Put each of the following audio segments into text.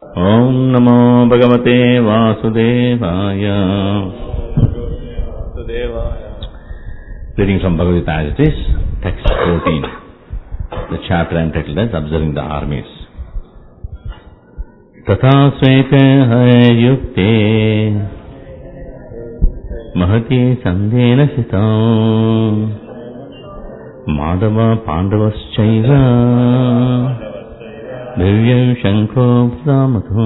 Om Namo Bhagavate Vasudevaya. Reading from Bhagavad Gita as it is, text 14. The chapter entitled as Observing the Armies. Tata svete hai yukte mahati sandhena sitam Madhava Pandavaschaiva Divyam Shankho Pramatu.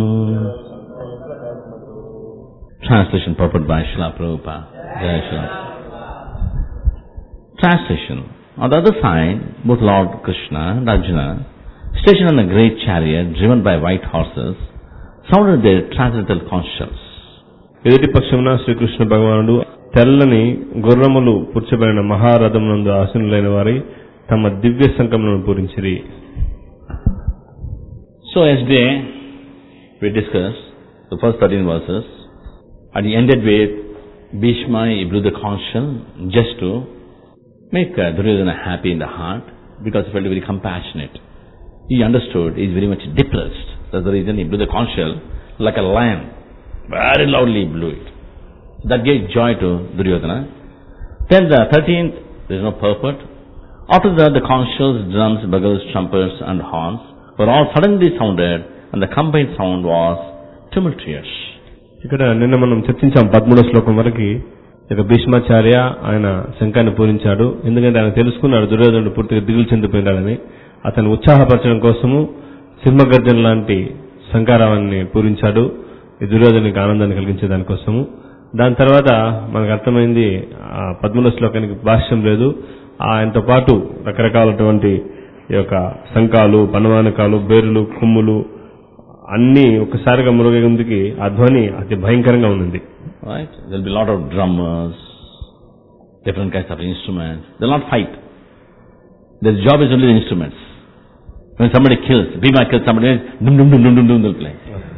Translation purport by Srila Prabhupada. Jai Srila. Translation. On the other side, both Lord Krishna and Arjuna, stationed on a great chariot driven by white horses, sounded their transcendental conchs. ఎదుటి పక్షమున శ్రీకృష్ణ భగవానుడు తెల్లని గుర్రములు పుచ్చబడిన మహారథమునందు ఆసీనులైన వారి తమ దివ్య శంఖములను పూరించిరి. So yesterday we discussed the first 13 verses, and he ended with Bhishma. He blew the conch shell just to make Duryodhana happy in the heart, because he felt very compassionate. He understood he is very much depressed. That's the reason he blew the conch shell like a lion. Very loudly he blew it. That gave joy to Duryodhana. Then the 13th, there is no purport. After that, the conch shells, drums, bugles, trumpets and horns were all suddenly sounded, and the combined sound was tumultuous. ఇక్కడ నిన్న మనం చర్చించాం 13వ శ్లోకం వరకు. ఇక భీష్మాచార్య ఆయన శంఖాన్ని పూరించాడు. ఎందుకంటే ఆయన తెలుసుకున్నాడు దుర్యోధనుడు పూర్తిగా దిగులు చెందిపోయినాడని. అతను ఉత్సాహపరచడం కోసము సింహగర్జన లాంటి శంఖారావాన్ని పూరించాడు, ఈ దుర్యోధనునికి ఆనందాన్ని కలిగించే దానికోసము. దాని తర్వాత మనకు అర్థమైంది 13వ శ్లోకానికి భాష్యం లేదు. ఆయనతో పాటు రకరకాలటువంటి ఈ యొక్క శంఖాలు, పనవానకాలు, బేరులు, కుమ్ములు అన్నీ ఒక్కసారిగా మురుగేందుకు ఆ ధ్వని అతి భయంకరంగా ఉంది. Right? There will be a lot of drummers, different kinds of instruments. They will not fight. Their job is only the instruments. When somebody kills, Bhima kills somebody, dum dum dum dum dum dum, they'll play.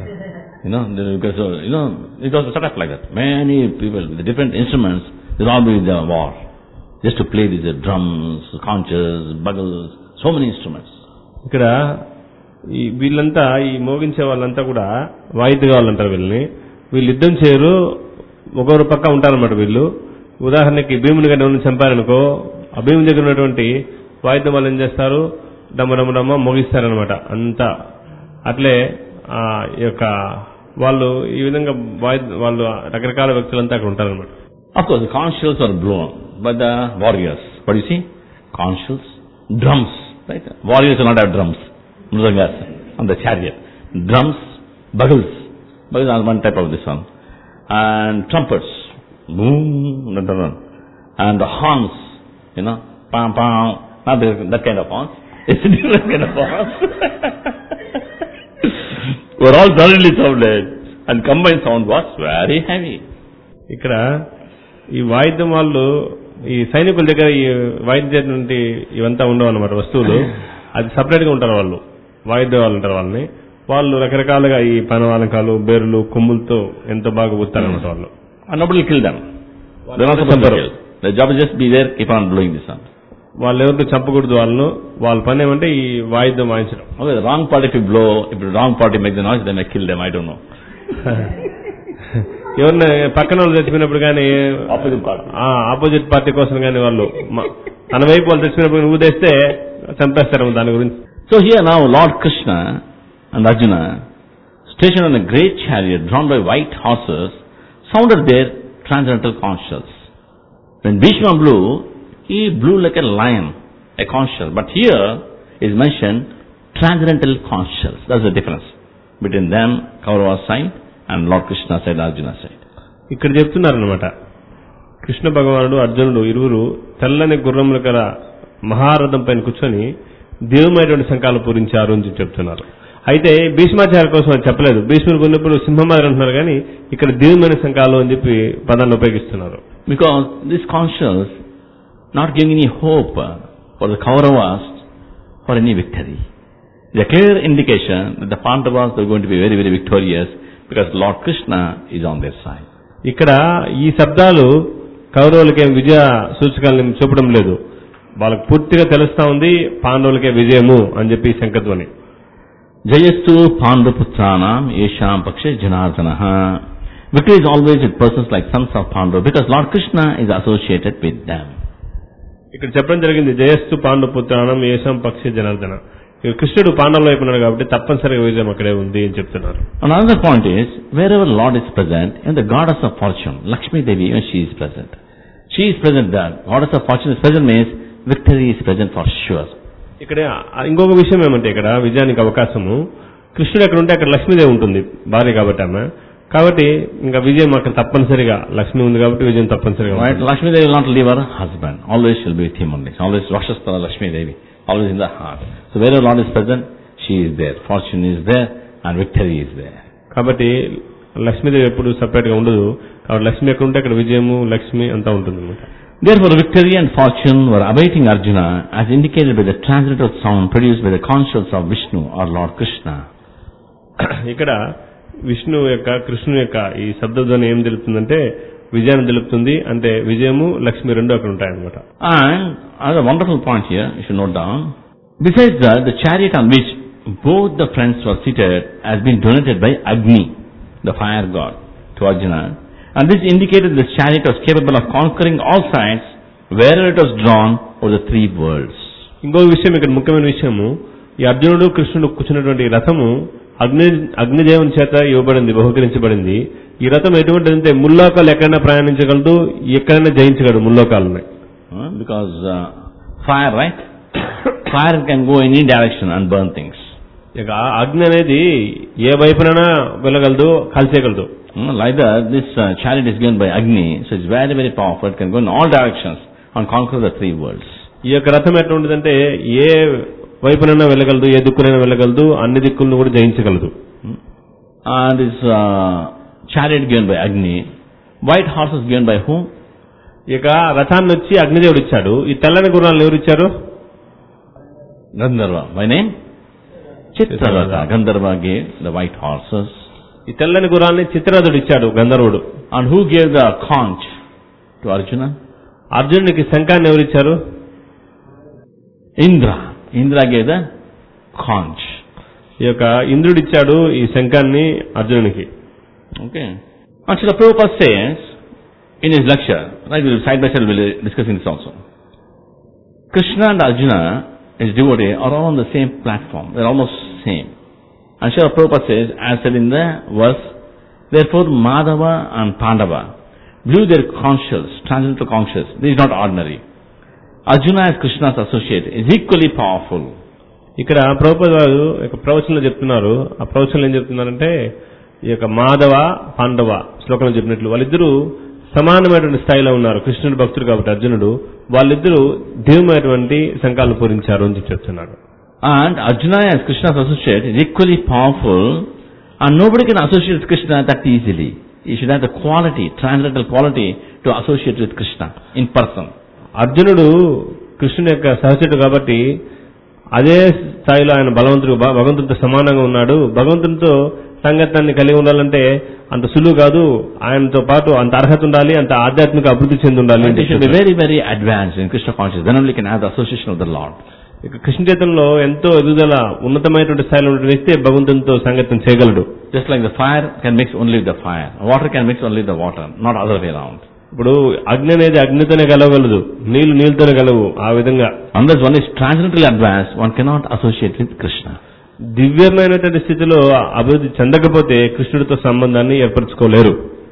Because it was set up like that. Many people with different instruments, they'll all be in the war, just to play these drums, conches, bugles, so many instruments. ఇక్కడ వీళ్ళంతా ఈ మోగించే వాళ్ళంతా కూడా వాయిద్యగాళ్ళు అంటారు వీళ్ళని. వీళ్ళు యుద్ధం చేయరు, ఒకరు పక్క ఉంటారన్నమాట. వీళ్ళు ఉదాహరణకి భీముని గారిని ఎవరిని చంపారనుకో, ఆ భీముని దగ్గర ఉన్నటువంటి వాయిద్యం వాళ్ళు ఏం చేస్తారు, డమ్మడమ్మ మోగిస్తారనమాట. అంతా అట్లే ఈ యొక్క వాళ్ళు ఈ విధంగా వాళ్ళు రకరకాల వ్యక్తులంతా అక్కడ ఉంటారనమాట. Of course, the conch shells are blown by the warriors. What do you see? Conch shells, drums. Right? Warriors will not have drums. Mrudangas on the chariot. Drums, bugles. Bugles are one type of this one. And trumpets. Boom. And the horns. Pam, pam. Not that kind of horns. It's a different kind of horns. Were all suddenly sounded. And combined sound was very heavy. ఇక్కడ ఈ వాయిద్యం వాళ్ళు ఈ సైనికుల దగ్గర ఈ వాయిద్యం నుండి ఇవంతా ఉండవు అన్నమాట వస్తువులు. అది సపరేట్ గా ఉంటారు వాళ్ళు, వాయిద్య వాళ్ళు ఉంటారు వాళ్ళని. వాళ్ళు రకరకాలుగా ఈ పనవానకాలు, బేరులు, కొమ్ములతో ఎంతో బాగా ఊతారన్నమాట వాళ్ళు. And nobody will kill them. They are not supposed to kill. The job is just be there, keep on blowing this sound. వాళ్ళు ఎవరికి చంపకూడదు వాళ్ళను. వాళ్ళ పని ఏమంటే ఈ వాయిద్యం వాయించడం. Okay, the wrong party if you blow, if the wrong party make the noise, then I kill them, I don't know. ఎవరిని పక్కన వాళ్ళు తెచ్చిపోయినప్పుడు కానీ ఆపోజిట్ పార్టీ కోసం కానీ వాళ్ళు తన వైపు వాళ్ళు తెచ్చిపోయినప్పుడు ఊదేస్తే చంపేస్తారు దాని గురించి. So here now Lord Krishna and Arjuna, stationed on a great chariot drawn by white horses, sounded their transcendental conch shells. When Bhishma blew, he blew like a lion, a conch shell. But here is mentioned transcendental conch shells. That's the difference between them, Kaurava side, and Lord Krishna side, Arjuna side. ఇక్కడ చెప్తున్నారనమాట, కృష్ణ భగవానుడు అర్జునుడు ఇరువురు తెల్లని గుర్రముల గల మహారథం పైన కూర్చొని దివ్యమైనటువంటి శంఖాలు పూరించారు అని చెప్తున్నారు. అయితే భీష్మాచార్య కోసం అని చెప్పలేదు. భీష్ముడు కొన్నప్పుడు సింహమారి అంటున్నారు, కానీ ఇక్కడ దివ్యమైన శంఖాలు అని చెప్పి పదాన్ని ఉపయోగిస్తున్నారు. Because this conch shells not giving any hope for the Kauravas for any victory. It's a clear indication that the Pandavas are going to be very, very victorious, because Lord Krishna is on their side. ఇక్కడ ఈ శబ్దాలు కౌరవులకేం విజయ సూచకాలను చూపడం లేదు. వాళ్ళకు పూర్తిగా తెలుస్తా ఉంది పాండవులకే విజయము అని చెప్పి శంఖధ్వని. Jayastu Panduputranam Yesham Pakshe Janardanaha. Victory is always with persons like sons of Pandu because Lord Krishna is associated with them. ఇక్కడ చెప్పడం జరిగింది జయస్సు పాండుపుత్రాణం ఏషం పక్షి జనార్దన. కృష్ణుడు పాండవుల వైపు ఉన్నాడు కాబట్టి తప్పనిసరిగా విజయం అక్కడే ఉంది అని చెప్తున్నారు. Another point is, wherever Lord is present, and the goddess of fortune, Lakshmi Devi, when she is present. She is present there. Goddess of fortune is present means victory is present for sure. ఇక్కడ ఇంకొక విషయం ఏమంటే ఇక్కడ విజయానికి అవకాశము కృష్ణుడు ఎక్కడ ఉంటే అక్కడ లక్ష్మీదేవి ఉంటుంది భార్య కాబట్టి ఆమె. కాబట్టి ఇంకా విజయం అక్కడ తప్పనిసరిగా లక్ష్మి ఉంది కాబట్టి విజయం తప్పనిసరిగా. Right? Lakshmi Devi will not leave her husband. Always she'll be with him only. Always Vakshasthala Lakshmi Devi. Always in the heart. So wherever Lord is present, she is there. Fortune is there and victory is there. కాబట్టి లక్ష్మీదేవి ఎప్పుడు separate గా ఉండదు. కాబట్టి లక్ష్మి ఎక్కడ ఉంటే అక్కడ విజయము లక్ష్మి అంతా ఉంటుంది అన్నమాట. Therefore victory and fortune were awaiting Arjuna as indicated by the translated sound produced by the conscience of Vishnu or Lord Krishna. ఇక్కడ విష్ణు యొక్క కృష్ణుని యొక్క ఈ శబ్దధ్వని ఏం తెలుపుతుందంటే విజయాన్ని తెలుపుతుంది. అంటే విజయము లక్ష్మి రెండు అక్కడ ఉంటాయన్నమాట. And another wonderful point here, you should note down. Besides that, the chariot on which both the friends were seated has been donated by Agni, the fire god, to Arjuna. And this indicated the chariot was capable of conquering all sides wherever it was drawn over the three worlds. ఇంకో విషయం ఇక్కడ ముఖ్యమైన విషయము ఈ అర్జునుడు కృష్ణుడు కూర్చున్నటువంటి రథము అగ్నిదేవుని చేత ఇవ్వబడింది, బహుకరించబడింది. ఈ రథం ఎటువంటిదంటే ముల్లోకాలు ఎక్కడైనా ప్రయాణించగలదు, ఎక్కడైనా జయించగలడు ముల్లోకాలని. Because fire, right? Fire can go in any direction and burn things. ఇక అగ్ని అనేది ఏ వైపునైనా వెళ్ళగలదు, కాల్చేయగలదు. Like that, this chariot is given by Agni, so it's very, very powerful. It can go in all directions and conquer the three worlds. ఈ యొక్క రథం ఎట్లా ఉంటుందంటే ఏ వైపునైనా వెళ్ళగలదు, ఏ దిక్కునైనా వెళ్ళగలదు, అన్ని దిక్కులను కూడా జయించగలదు. And this chariot given by Agni, white horses given by whom? ఇక రథాన్ని వచ్చి అగ్నిదేవుడు ఇచ్చాడు. ఈ తెల్లని గుర్రాలను ఎవరు ఇచ్చారు? Gandharva. By name? Chitraratha. Gandharva gave the white horses. ఈ తెల్లని గుర్రాన్ని చిత్రరథుడు ఇచ్చాడు గంధర్వుడు. And who gave the conch to Arjuna? అర్జునుడికి శంఖాన్ని ఎవరు ఇచ్చారు? Indra. Indra gave the conch. ఈ యొక్క ఇంద్రుడు ఇచ్చాడు ఈ శంఖాన్ని అర్జునునికి. Okay. And Srila Prabhupada says in his lecture, right, side by side we'll be discussing this also. Krishna and Arjuna, his devotee, are all on the same platform. They're almost same. And Srila Prabhupada says, as said in the verse, therefore Madhava and Pandava blew their conches, transcendental conches. This is not ordinary. Arjuna as Krishna's associate is equally powerful. ఇక్కడ ప్రభుపాద గారు ప్రవచనంలో చెప్తున్నారు. ఆ ప్రవచనంలో ఏం చెప్తున్నారంటే ఈ యొక్క మాధవ పాండవ శ్లోకంలో చెప్పినట్లు వాళ్ళిద్దరూ సమానమైనటువంటి స్థాయిలో ఉన్నారు. కృష్ణుడు భక్తుడు కాబట్టి అర్జునుడు, వాళ్ళిద్దరూ దివ్యమైనటువంటి శంఖాలను పూరించారు అని చెప్తున్నాడు. And Arjuna as Krishna's associate is equally powerful, and nobody can associate with Krishna that easily. He should have the quality, transcendental quality to associate with Krishna in person. అర్జునుడు కృష్ణుని యొక్క సహచరుడు కాబట్టి అదే స్థాయిలో ఆయన భగవంతుడితో సమానంగా ఉన్నాడు. భగవంతునితో సంగతాన్ని కలిగి ఉండాలంటే అంత సులువు కాదు. ఆయనతో పాటు అంత అర్హత ఉండాలి, అంత ఆధ్యాత్మిక అభివృద్ధి చెంది ఉండాలి. He should be very, very advanced in Krishna consciousness. Then only can have the association of the Lord. Krishna చైతన్యంలో ఎంతో ఎదుగుదల ఉన్నతమైనటువంటి స్థాయిలో ఉన్న వ్యక్తి భగవంతునితో సంగతం చేయగలడు. Just like the fire can mix only with the fire, water can mix only with the water, not other way around. ఇప్పుడు అగ్ని అనేది అగ్నితోనే కలవగలదు, నీళ్లు నీళ్ళతోనే కలవు. ఆ విధంగా unless one is transcendentally advanced, one cannot associate with Krishna. దివ్యమైనటువంటి స్థితిలో అభివృద్ధి చెందకపోతే కృష్ణుడితో సంబంధాన్ని ఏర్పరచుకోలేరు.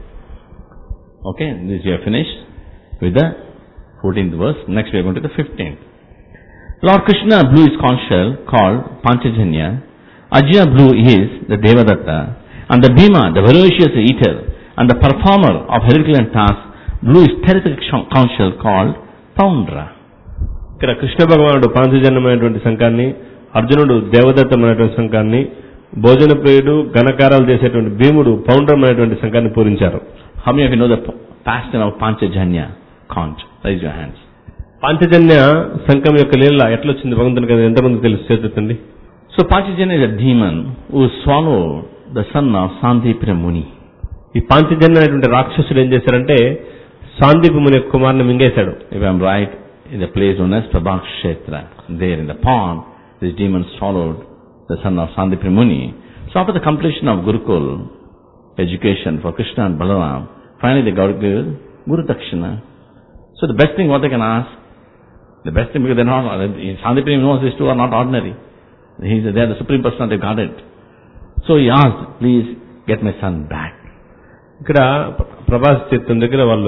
Okay, this we have finished with the 14th verse. Next we are going to the 15th. Lord Krishna blew his conch shell called Panchajanya. Arjuna blew his, the Devadatta, and the Bhima, the ferocious eater, and the performer of Herculean tasks, blew his terrific conch shell called Poundra. ఇక్కడ కృష్ణ భగవానుడు పాంచజన్యమైనటువంటి శంఖాన్ని, అర్జునుడు దేవదత్తమైనటువంటి శంఖాన్ని, భోజన ప్రియుడు ఘనకారాలు చేసేటువంటి భీముడు పౌండ్రమైనటువంటి శంఖాన్ని పూరించారు. How many of you know the past name of Panchajanya conch? Raise your hands. Panchajanya శంఖం యొక్క లీల ఎట్లా వచ్చింది భగవంతునికి ఎంతమంది తెలుసు చేతుంది? So Panchajanya is a demon who swallowed the son of Sandipra Muni. ఈ పాంచజన్య అనేటువంటి రాక్షసుడు ఏం చేశారంటే సాందీప ముని యొక్క కుమారుని మింగేశాడు. If I am right, in the place known as Prabhakshetra, there in the pond, this demon swallowed the son of Sandipani Muni. So after the completion of Gurukul education for Krishna and Balaram, finally they got to give Guru Dakshina. So the best thing what they can ask, the best thing because they're not, Sandipani knows these two are not ordinary. They are the Supreme Personality of Godhead. So he asked, please get my son back. ఇక్కడ ప్రభాస్ చిత్తం దగ్గర వాళ్ళు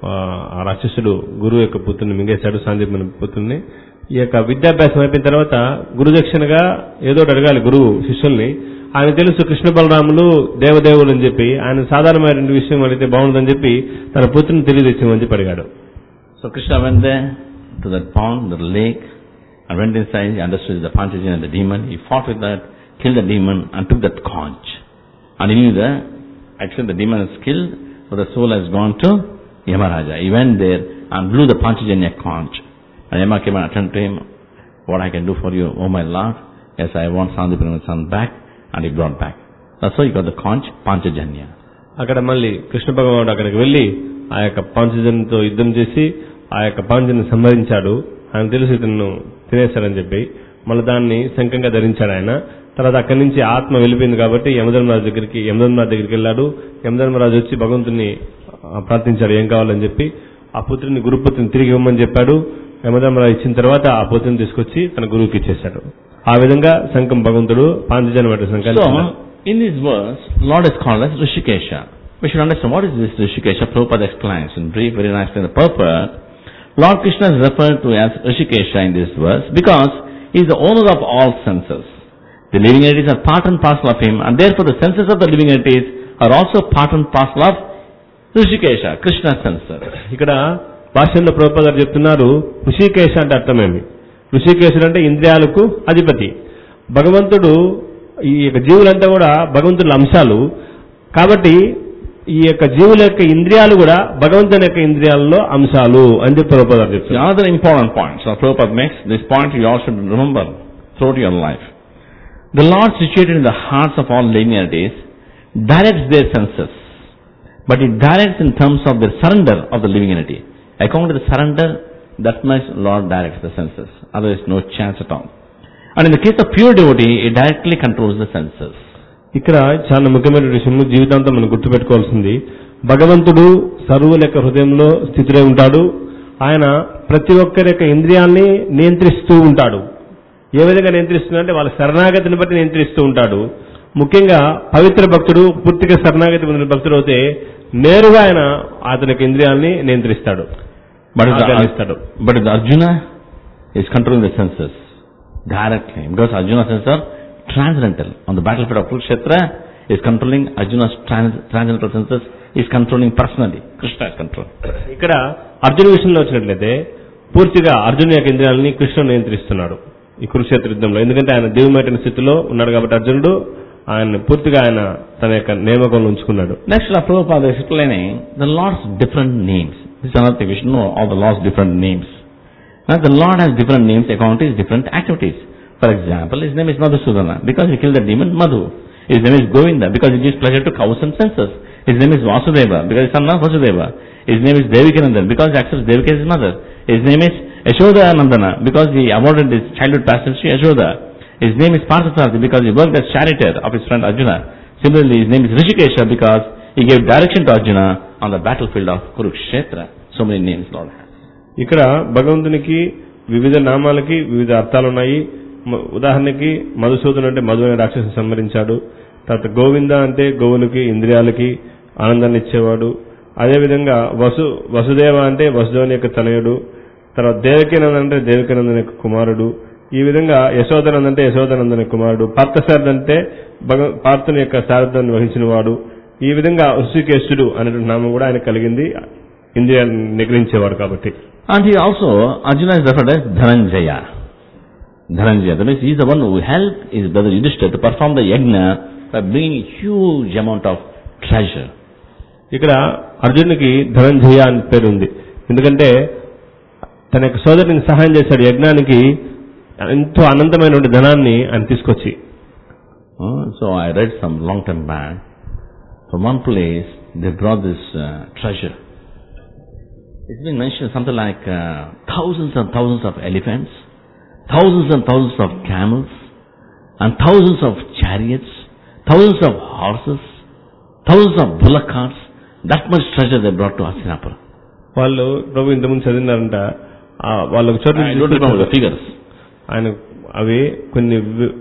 ఆ రాక్షసుడు గురువు యొక్క పుత్రుని మింగేశాడు, సాందీపని పుత్రుని. ఈ యొక్క విద్యాభ్యాసం అయిపోయిన తర్వాత గురుదక్షిణగా ఏదో అడగాలి గురువు శిష్యుల్ని. ఆయన తెలుసు కృష్ణ బలరాములు దేవదేవులు అని చెప్పి, ఆయన సాధారణమైన విషయం అడిగితే బాగుందని చెప్పి తన పుత్రుని తెలియజేసామని చెప్పి అడిగాడు. So Krishna went there to that pond, the lake, and went inside. He understood the Panchajanya and the demon. He fought with that, killed the demon, and took that conch. And he knew that actually the demon is killed, so the soul has gone to Yamaraja. He went there and blew the Panchajanya conch. And Yama came and attended to him. What I can do for you, oh my Lord? Yes, I want Sandipani's son back. And he brought back. That's why he got the conch, Panchajanya. అక్కడ మళ్ళీ కృష్ణ భగవానుడు అక్కడికి వెళ్లి ఆ యొక్క పాంచజన్యంతో యుద్ధం చేసి ఆ యొక్క పాంచజన్యం సంహరించాడు. ఆయన తెలుసు ఇతను తినేశాడని చెప్పి మళ్ళీ దాన్ని శంఖంగా ధరించాడు ఆయన. తర్వాత అక్కడి నుంచి ఆత్మ వెళ్ళిపోయింది కాబట్టి యమధర్మరాజు దగ్గరికి వెళ్ళాడు. యమధర్మరాజు వచ్చి భగవంతుని ప్రార్థించాడు ఏం కావాలని చెప్పి. ఆ పుత్రుని గురుపుత్రుని తిరిగి ఇవ్వమని చెప్పాడు. యమధర్మరాజు ఇచ్చిన తర్వాత ఆ పుత్రుని తీసుకొచ్చి తన గురువుకి ఇచ్చేశాడు. ఆ విధంగా శంఖం భగవంతుడు పాంచజన్య వంటి శంఖాన్ని. So, in this verse, Lord is called as Rishikesha. We should understand what is this Rishikesha. Prabhupada explains in brief, very nicely in the purport. Lord Krishna is referred to as Rishikesha in this verse because he is the owner of all senses. The living entities are part and parcel of him, and therefore the senses of the living entities are also part and parcel of Rishikesha, Krishna's senses. ఇక్కడ భాష్యంలో ప్రభుపాద గారు చెప్తున్నారు ఋషికేశ అంటే అర్థమేమి. ఋషికేశుడు అంటే ఇంద్రియాలకు అధిపతి. భగవంతుడు ఈ యొక్క జీవులంతా కూడా భగవంతుల అంశాలు కాబట్టి ఈ యొక్క జీవుల యొక్క ఇంద్రియాలు కూడా భగవంతుని యొక్క ఇంద్రియాలలో అంశాలు అని చెప్పి ప్రభుపాద గారు చెప్తున్నారు. Another important point. So Prabhupada makes this point you all should remember throughout your life. The Lord situated in the hearts of all living entities directs their senses, but He directs in terms of their surrender of the living entity. According to the surrender, that much Lord directs the senses. Otherwise, no chance at all. And in the case of pure devotee, He directly controls the senses. ఇక్కడ చాలా ముఖ్యమైన విషయం జీవితాంతం మనం గుర్తుపెట్టుకోవాల్సింది. భగవంతుడు సర్వుల యొక్క హృదయంలో స్థితులై ఉంటాడు. ఆయన ప్రతి ఒక్కరి యొక్క ఇంద్రియాల్ని నియంత్రిస్తూ ఉంటాడు. ఏ విధంగా నియంత్రిస్తున్నాడంటే వాళ్ళ శరణాగతిని బట్టి నియంత్రిస్తూ ఉంటాడు. ముఖ్యంగా పవిత్ర భక్తుడు పూర్తిగా శరణాగతి పొందిన భక్తుడు అయితే నేరుగా ఆయన అతని యొక్క ఇంద్రియాల్ని నియంత్రిస్తాడు. But Arjuna is controlling the senses directly because Arjuna's senses are transcendental. On the battlefield of Kurukshetra, is controlling Arjuna's transcendental senses, is controlling personally. Krishna is controlling. ఇక్కడ అర్జున విషయంలో వచ్చినట్లయితే పూర్తిగా అర్జున యొక్క ఇంద్రియాలని కృష్ణుడు నియంత్రిస్తున్నాడు ఈ కురుక్షేత్ర యుద్ధంలో. ఎందుకంటే ఆయన దేవుమైన స్థితిలో ఉన్నాడు కాబట్టి అర్జునుడు ఆయన పూర్తిగా ఆయన తన యొక్క నియామకంలో ఉంచుకున్నాడు. Next, Prabhupada is explaining the Lord's different names. This is another thing. We should know all the Lord's different names. Now, the Lord has different names according to his different activities. For example, his name is Madhusudana because he killed the demon Madhu. His name is Govinda because he gives pleasure to cows and senses. His name is Vasudeva because he is son of Vasudeva. His name is Devikanandan because he accepts Devaki as his mother. His name is Yashoda Nandana because he awarded his childhood pastimes to Yashoda. His name is Parthasarathy because he worked as charioteer of his friend Arjuna. Similarly, his name is Rishikesha because he gave direction to Arjuna on the battlefield of Kurukshetra. So many names Lord has. ఇక్కడ భగవంతునికి వివిధ నామాలకి వివిధ అర్థాలు ఉన్నాయి. ఉదాహరణకి మధుసూదను అంటే మధు అనే రాక్షసుని సంహరించాడు. తర్వాత గోవింద అంటే గోవులకి ఇంద్రియాలకి ఆనందాన్ని ఇచ్చేవాడు. అదేవిధంగా వసుదేవ అంటే వసుదేవుని యొక్క తనయుడు. తర్వాత దేవకీనందన్ అంటే దేవకీనందన్ యొక్క కుమారుడు. ఈ విధంగా యశోదనందన్ అంటే యశోదనందన్ యొక్క కుమారుడు. పార్థసారథి అంటే పార్థుని యొక్క సారథ్యాన్ని వహించిన వాడు. ఈ విధంగా ఋషికేశుడు అనేటువంటి నామం కూడా ఆయన కలిగింది, ఇంద్రియాన్ని నిగ్రహించేవాడు కాబట్టి. And he also, Arjuna is referred as Dhananjaya. Dhananjaya, that means he is the one who helped his brother Yudhishthira to perform the yajna by bringing a huge amount of treasure. ఇక్కడ అర్జునుడికి ధనంజయ అని పేరు ఉంది. ఎందుకంటే తన యొక్క సోదరునికి సహాయం చేశాడు యజ్ఞానికి ఎంతో అనంతమైనటువంటి ధనాన్ని ఆయన తీసుకొచ్చి. So I read some long time back, from one place they brought this treasure. It's been mentioned something like thousands and thousands of elephants, thousands and thousands of camels, and thousands of chariots, thousands of horses, thousands of bullock carts. That much treasure they brought to Hastinapura. వాళ్ళు ప్రభు ఇంతకుముందు చదివినారంట, వాళ్ళకు చోట్ల I don't remember the figures. ఆయన అవి కొన్ని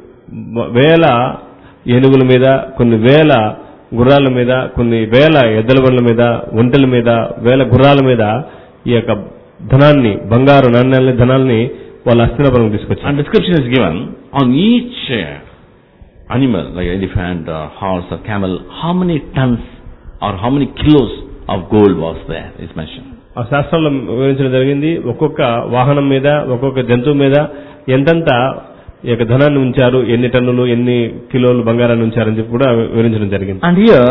వేల ఏనుగుల మీద, కొన్ని వేల గుర్రాల మీద, కొన్ని వేల ఎద్దుల బండ్ల మీద, ఒంటెల మీద, వేల గుర్రాల మీద ఈ యొక్క ధనాన్ని, బంగారు నాణ్యాలని, ధనాల్ని వాళ్ళ హస్తినాపురం తీసుకొచ్చారు. And description is given on each animal, like elephant, horse or camel, how many tons or how many kilos of gold was there is mentioned. ఆ శాస్త్రంలో వివరించడం జరిగింది. ఒక్కొక్క వాహనం మీద, ఒక్కొక్క జంతువు మీద ఎంతంత ఈ యొక్క ధనాన్ని ఉంచారు, ఎన్ని టన్నులు, ఎన్ని కిలోలు బంగారాన్ని ఉంచారని చెప్పి కూడా వివరించడం జరిగింది. And here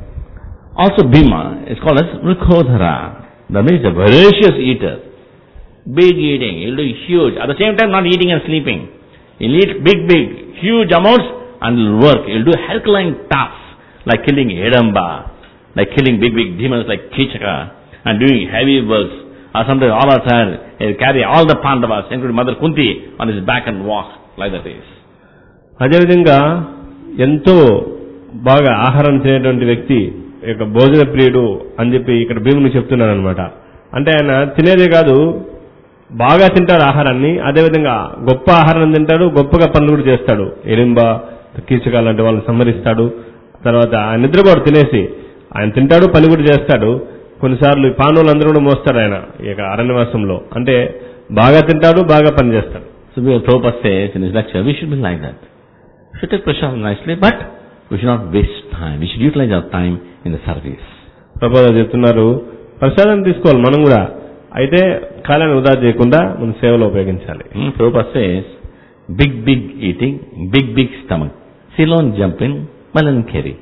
also Bhima is called as Mrkodhara. That means a voracious eater. Big eating. He'll do huge. At the same time not eating and sleeping. He'll eat big, huge amounts and he'll work. He'll do Herculean tasks like killing Hidamba, like killing big demons like Kichaka and doing heavy works. Or sometimes all of a sudden he'll carry all the Pandavas, including Mother Kunti, on his back and walk like that is. అదేవిధంగా ఎంతో బాగా ఆహారం తినేటువంటి వ్యక్తి, యొక్క భోజన ప్రియుడు అని చెప్పి ఇక్కడ భీముని చెప్తున్నాను అనమాట. అంటే ఆయన తినేదే కాదు, బాగా తింటాడు ఆహారాన్ని, అదేవిధంగా గొప్ప ఆహారం తింటాడు, గొప్పగా పనులు కూడా చేస్తాడు. ఎరింబ, కీచక లాంటి వాళ్ళని సంహరిస్తాడు. తర్వాత ఆయన నిద్రపోడు, తినేసి ఆయన తింటాడు, పని కూడా చేస్తాడు. కొన్నిసార్లు పాండవులందరూ కూడా మోస్తాడు ఆయన ఈ యొక్క అరణ్యవాసంలో. అంటే బాగా తింటాడు, బాగా పని చేస్తాడు. So Prabhupada says in his lecture, we should be like that. We should take prasad nicely, but we should not waste time. We should utilize our time in the service. Prabhupada చెప్తున్నారు, ప్రసాదాన్ని తీసుకోవాలి మనం కూడా, అయితే కాలాన్ని వృధా చేయకుండా మన సేవలో ఉపయోగించాలి. Prabhupada says, big eating, big stomach. Ceylon jumping, melon carry.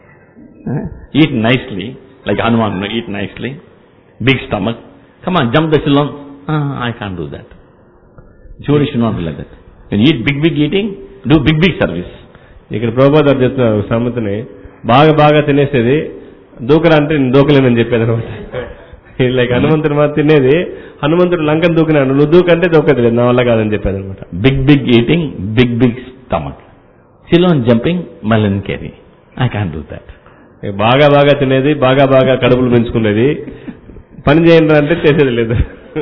Eat nicely, like Hanuman, eat nicely. Big stomach. Come on, jump the Ceylon. I can't do that. Surely should not be like that. When you eat big eating, do big service. ఇక్కడ ప్రభుపాద చెప్తున్నారు సామెతని, బాగా తినేసేది, దూకరా అంటే నేను దూకలేనని చెప్పేది అనమాట. Like హనుమంతుడు మాత్రం తినేది, హనుమంతుడు లంకను దూకినాడు, నువ్వు దూకంటే దూకలేదు, నా వల్ల కాదని చెప్పేది అనమాట. Big eating, big stomach. Ceylon jumping, melon carry. I can't do that. బాగా తినేది, బాగా కడుపులు పెంచుకునేది, పని చేయండి అంటే చేసేది లేదు.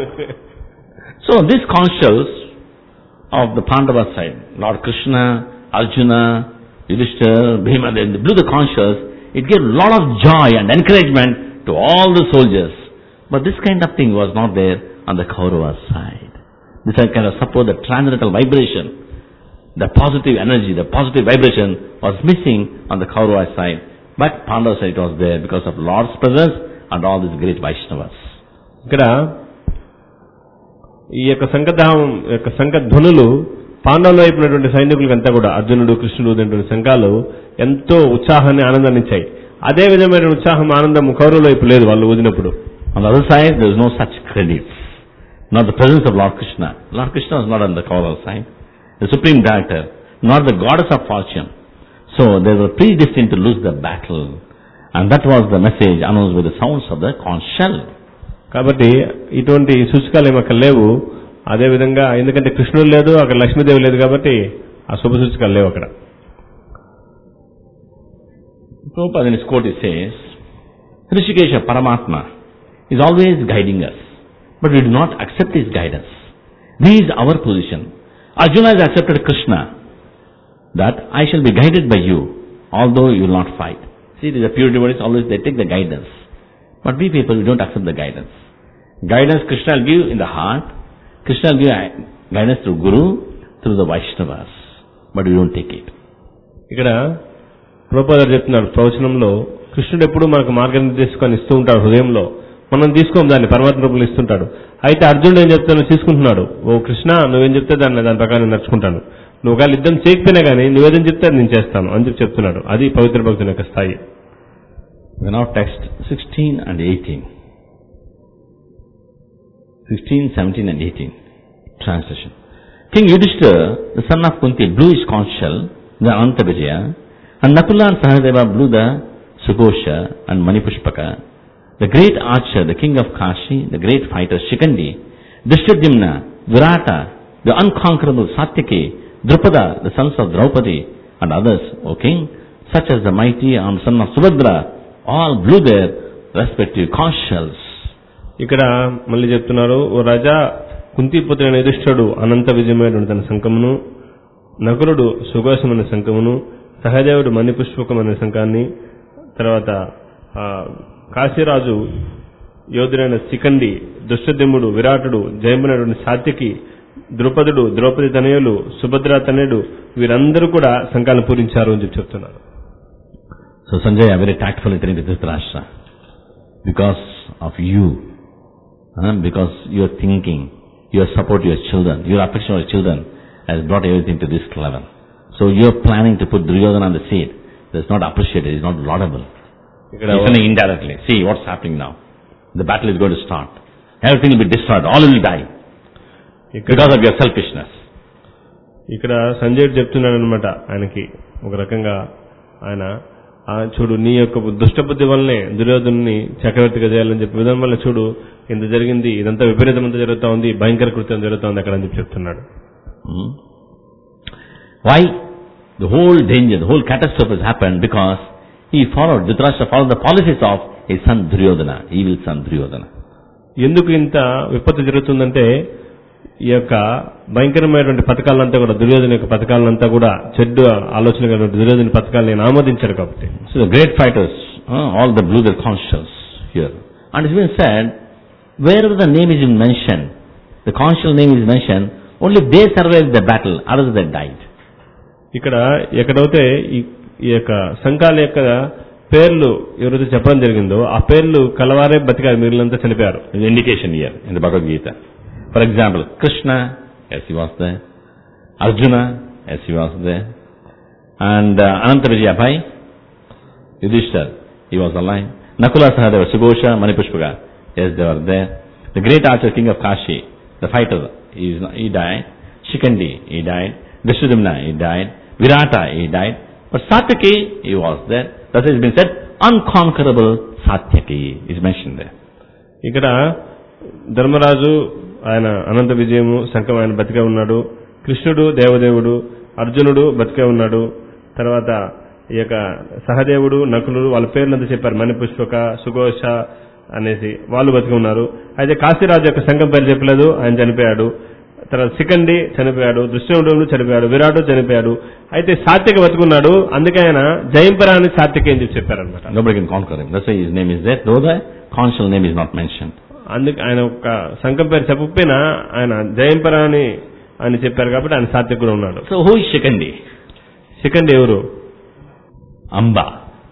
So these consuls of the Pandava side, Lord Krishna, Arjuna, Yudhishthira, Bhima, they blew the consuls. It gave a lot of joy and encouragement to all the soldiers. But this kind of thing was not there on the Kaurava side. This kind of support, the transcendental vibration, the positive energy, the positive vibration was missing on the Kaurava side. But Pandava side was there because of Lord's presence and all these great Vaishnavas. ఇక్కడ ఈ యొక్క శంఖధ్వనులు పాండవుల వైపు ఉన్నటువంటి సైనికులకంతా కూడా, అర్జునుడు, కృష్ణుడు అనేటువంటి శంఖాలు ఎంతో ఉత్సాహాన్ని, ఆనందాన్ని ఇచ్చాయి. అదే విధమైన ఉత్సాహం, ఆనందం కౌరవుల వైపు లేదు వాళ్ళు ఊదినప్పుడు. On the other side, there is no such credits. Not the presence of Lord Krishna. Lord Krishna was not on the Kaurava side. The Supreme Director, not the goddess of fortune. So they were predestined to lose the battle. And that was the message announced by the sounds of the conch shell. కాబట్టి ఇటువంటి సూచకాలు ఏమి అక్కడ లేవు. అదేవిధంగా ఎందుకంటే కృష్ణుడు లేదు, అక్కడ లక్ష్మీదేవి లేదు, కాబట్టి ఆ శుభ సూచకాలు లేవు అక్కడ. Prabhupada in his quote says, Hrishikesha Paramatma is always guiding us, but we do not accept his guidance. This is our position. Arjuna has accepted Krishna, that I shall be guided by you, although you will not fight. See, the pure devotees always they take the guidance. But we people, we don't accept the guidance. Guidance Krishna will give in the heart. Krishna will give guidance through Guru, through the Vaishnavas. But we don't take it. ఇక్కడ ప్రభుపాద చెప్తున్నారు ప్రవచనంలో, కృష్ణుడు ఎప్పుడు మనకు మార్గనిర్దేశకాన్ని ఇస్తూ ఉంటాడు హృదయంలో, మనం తీసుకోం దాన్ని, పరమాత్మ రూపంలో ఇస్తుంటాడు. అయితే అర్జునుడు ఏం చెప్తానో తీసుకుంటున్నాడు. ఓ కృష్ణ, నువ్వేం చెప్తే దాని ప్రకారం నడుచుకుంటాను, నువ్వు ఒకవేళ యుద్ధం చేయకపోయినా కానీ నువ్వేదని చెప్తే నేను చేస్తాను అని చెప్పి చెప్తున్నాడు. అది పవిత్ర భక్తుని యొక్క స్థాయి. Now text 16 and 18. 16, 17 and 18. Translation. King Yudhishthira, the son of Kunti, blew his conch shell, the Ananta Vijaya, and Nakula and Sahadeva blew the Sughosha and Manipushpaka. The great archer, the king of Kashi, the great fighter Shikandi, Drishtadyumna, Virata, the unconquerable Satyaki, Drupada, the sons of Draupadi and others, O king, such as the mighty armed son of Subhadra, all blew their respective conch shells. ఇక్కడ మళ్ళీ చెప్తున్నారు, ఓ రాజా, కుంతిపుత్రుడైన యుధిష్ఠిరుడు అనంత విజయమైనటువంటి తన శంఖమును, నకులుడు సుఘోషమైన శంఖమును, సహదేవుడు మణిపుష్పకమైన శంఖాన్ని, తర్వాత కాశీరాజు యోధుడైన శిఖండి, దుష్టదిమ్ముడు, విరాటుడు, జయమునటువంటి సాత్యకి, ద్రుపదుడు, ద్రౌపది తనయులు, సుభద్ర తనయుడు, వీరందరూ కూడా శంఖాలను పూరించారు అని చెప్తున్నారు. So Sanjaya very tactfully telling to Dhritarashtra, because of you, because your thinking, your support your children, your affection for your children has brought everything to this level. So you're planning to put Duryodhana on the seat. That's not appreciated, it's not laudable. Even indirectly. See what's happening now. The battle is going to start. Everything will be destroyed. All will die. Because of your selfishness. ఇక్కడ సంజయుడు చెప్తున్నాడు అనమాట ఆయనకి, ఒక రకంగా ఆయన చూడు, నీ యొక్క దుష్టబుద్ధి వల్లనే దుర్యోధనుని చక్రవర్తిగా చేయాలని చెప్పి విధానం వల్ల చూడు ఇంత జరిగింది, ఇదంతా విపరీతం అంతా జరుగుతూ ఉంది, భయంకర కృత్యం జరుగుతూ ఉంది అక్కడ అని చెప్పి చెప్తున్నాడు. Why? The whole danger, the whole catastrophe has happened because Dhritarashtra followed the policies of his son Duryodhana, evil son Duryodhana. ఎందుకు ఇంత విపత్తు జరుగుతుందంటే ఈ యొక్క భయంకరమైనటువంటి పథకాలంతా కూడా, దుర్యోధన యొక్క పథకాలంతా కూడా చెడ్డు ఆలోచన కలిగిన దుర్యోధన పథకాలను ఆమోదించారు కాబట్టి. So the great fighters, all the blew their conch shells here. And it's been said, wherever the name is mentioned, the conch shell name is mentioned, only they survived the battle, others they died. ఇక్కడ ఎక్కడైతే ఈ యొక్క శంఖాల యొక్క పేర్లు ఎవరైతే చెప్పడం జరిగిందో ఆ పేర్లు కలవారే బతికారు, మిగిలినంతా చనిపోయారు. Indication here in the Bhagavad Gita. For example, Krishna, yes, he was there. Arjuna, yes, he was there. And Ananta Vijayabhai, Yudhishthira, he was alive. Nakula Sahadeva, Sughosha, Manipushpaka, yes, they were there. The great archer, king of Kashi, the fighter, he died. Shikandi, he died. Drishyadumna, he died. Virata, he died. But Satyaki, he was there. Thus it has been said, unconquerable Satyaki is mentioned there. ఇక్కడ ధర్మరాజు ఆయన అనంత విజయము శంఖం ఆయన బతికే ఉన్నాడు, కృష్ణుడు దేవదేవుడు, అర్జునుడు బతికే ఉన్నాడు, తర్వాత ఈ యొక్క సహదేవుడు, నకులుడు వాళ్ళ పేర్లంతా చెప్పారు, మణిపుష్పక, సుఘోష అనేసి వాళ్ళు బతికి ఉన్నారు. అయితే కాశీరాజు యొక్క శంఖం పేరు చెప్పలేదు, ఆయన చనిపోయాడు. తర్వాత శిఖండి చనిపోయాడు, దృష్టిడు చనిపోయాడు, విరాటు చనిపోయాడు. అయితే సాత్యకి బతుకున్నాడు, అందుకే ఆయన జయంపరాని సాత్యకి అని చెప్పి చెప్పారనమాట. Nobody can conquer him. That's why his name is there, though the conch shell name is not mentioned. అందుకే ఆయన ఒక శంఖం పేరు చెప్పకపోయినా ఆయన జయంపరాని అని చెప్పారు కాబట్టి ఆయన సాత్యకుడు ఉన్నాడు. So who is Shikandi? Shikhandi ఎవరు? Amba.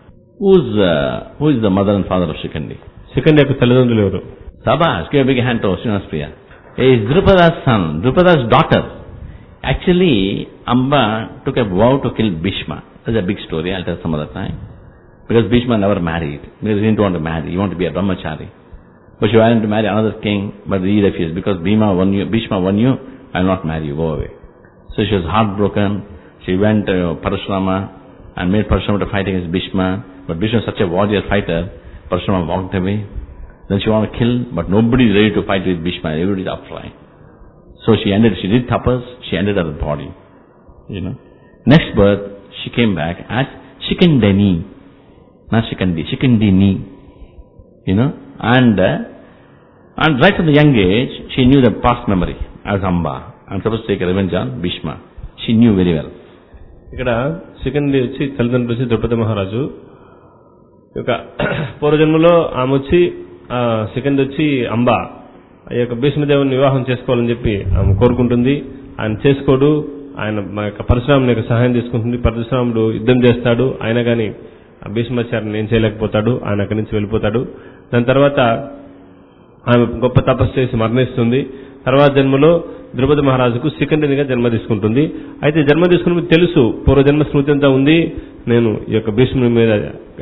Who is the mother and father of Shikandi? Shikhandi యొక్క తల్లిదండ్రులు ఎవరు? Sabash, give a big hand to Srinivaspriya. He is Drupada's son, Drupada's daughter. Actually, Amba took a vow to kill Bhishma. That's a big story, I'll tell some other time. Because Bhishma never married. Because he didn't want to marry. He wanted to be a brahmachari. But she wanted to marry another king, but he refused. Because Bhishma won you, I will not marry you, go away. So she was heartbroken. She went to Parashurama and made Parashurama to fight against Bhishma. But Bhishma was such a warrior fighter, Parashurama walked away. Then she wanted to kill, but nobody is ready to fight with Bhishma. Everybody is upflying. So she did tapas, she ended her body. You know. Next birth, she came back as Shikandani. Not Shikandi, Shikandini. You know. And right from the young age, she knew the past memory as Amba. I'm supposed to take a revenge on Bhishma. She knew very well. ఇక్కడ శిఖండి వచ్చి తల్లిదండ్రులు వచ్చి ద్రౌపది మహారాజు యొక్క పూర్వజన్మలో ఆమె వచ్చి శిఖండి వచ్చి అంబా ఆ యొక్క భీష్మదేవుని వివాహం చేసుకోవాలని చెప్పి ఆమె కోరుకుంటుంది. ఆయన చేసుకోడు. ఆయన మా యొక్క పరశురాముని యొక్క సహాయం తీసుకుంటుంది. పరశురాముడు యుద్ధం చేస్తాడు. అయినా కానీ భీష్మాచార్యుని ఏం చేయలేకపోతాడు. ఆయన అక్కడి నుంచి వెళ్ళిపోతాడు. దాని తర్వాత ఆమె గొప్ప తపస్సు చేసి మరణిస్తుంది. తర్వాత జన్మలో ద్రౌపది మహారాజుకు శిఖండినిగా జన్మ తీసుకుంటుంది. అయితే జన్మ తీసుకుని తెలుసు పూర్వజన్మ స్మృతి అంతా ఉంది, నేను ఈ యొక్క భీష్ముని మీద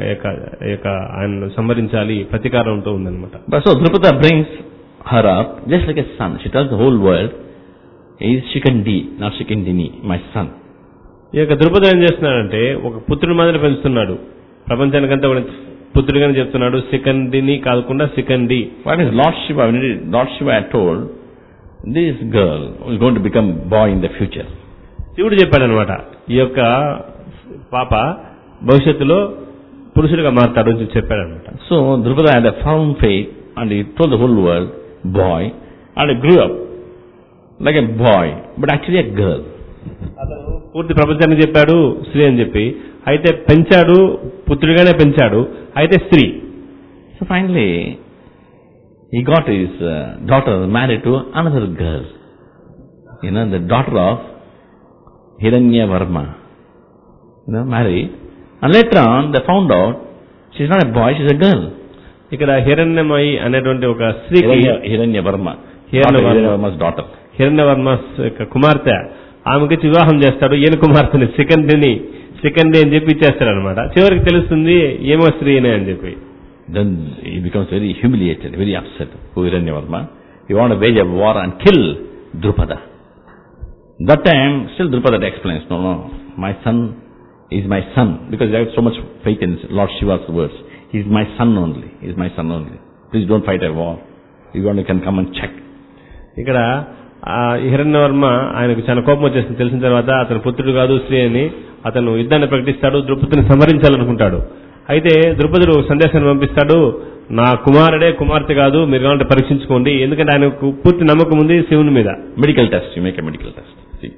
ఆయన సంహరించాలి, ప్రతీకారంతో ఉందన్నమాట. So Drupada brings her up just like a son. She tells the whole world, he is Shikandi, not Shikandini, my son. ఈ యొక్క ద్రుపద ఏం చేస్తున్నాడంటే ఒక పుత్రుడి మాదిరి పెంచుతున్నాడు. ప్రపంచానికంతా కూడా పుత్రుడిగానే చెప్తున్నాడు. శిఖండిని కాకుండా Shikhandi. What is Lord Shiva had told, this girl is going to become boy in the future. శివుడు చెప్పాడనమాట ఈ యొక్క పాప భవిష్యత్తులో పురుషుడిగా మారుతాడు అని చెప్పాడనమాట. So Drupada had a firm faith and he told the whole world, boy, and he grew up like a boy, but actually a girl. అతను పూర్తి ప్రపంచానికి చెప్పాడు స్త్రీ అని చెప్పి, అయితే పెంచాడు పుత్రుడిగానే పెంచాడు, అయితే స్త్రీ. So finally he got his daughter married to another girl, the daughter of Hiranyavarma, married, and later on they found out she's not a boy, she's a girl. ఇక్కడ హిరణ్యమయి అనేటువంటి ఒక స్త్రీకి హిరణ్యవర్మ's daughter, హిరణ్యవర్మ కుమార్తె, ఆమెకి వివాహం చేస్తాడు. ఈయన కుమార్తెని సెకండ్ అని చెప్పి ఇచ్చేస్తాడు అనమాట. చివరికి తెలుస్తుంది ఏమో స్త్రీనే అని చెప్పి. Then he becomes very humiliated, very upset. Hiranyavarma, he wanted to wage a war and kill Drupada. That time, still Drupada explains, no, my son is my son, because he had so much faith in Lord Shiva's words. He is my son only. He is my son only. Please don't fight a war. You can come and check. ఇక్కడ హిరణ్యవర్మ ఆయనకు చాలా కోపం వచ్చేసింది. తెలిసిన తర్వాత అతను పుత్రుడు కాదు స్త్రీ అని అతను యుద్ధాన్ని ప్రకటిస్తాడు. ద్రుపదుని సంహరించాలనుకుంటాడు. అయితే ద్రుపదుడు సందేశాన్ని పంపిస్తాడు, నా కుమారుడే కుమార్తె కాదు, మీరు కావాలంటే పరీక్షించుకోండి. ఎందుకంటే ఆయనకు పూర్తి నమ్మకం ఉంది శివుని మీద. Medical test, you make a medical test.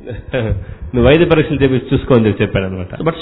నువ్వు వైద్య పరీక్షలు చేసి చూసుకోని చెప్పాడు అనమాట. But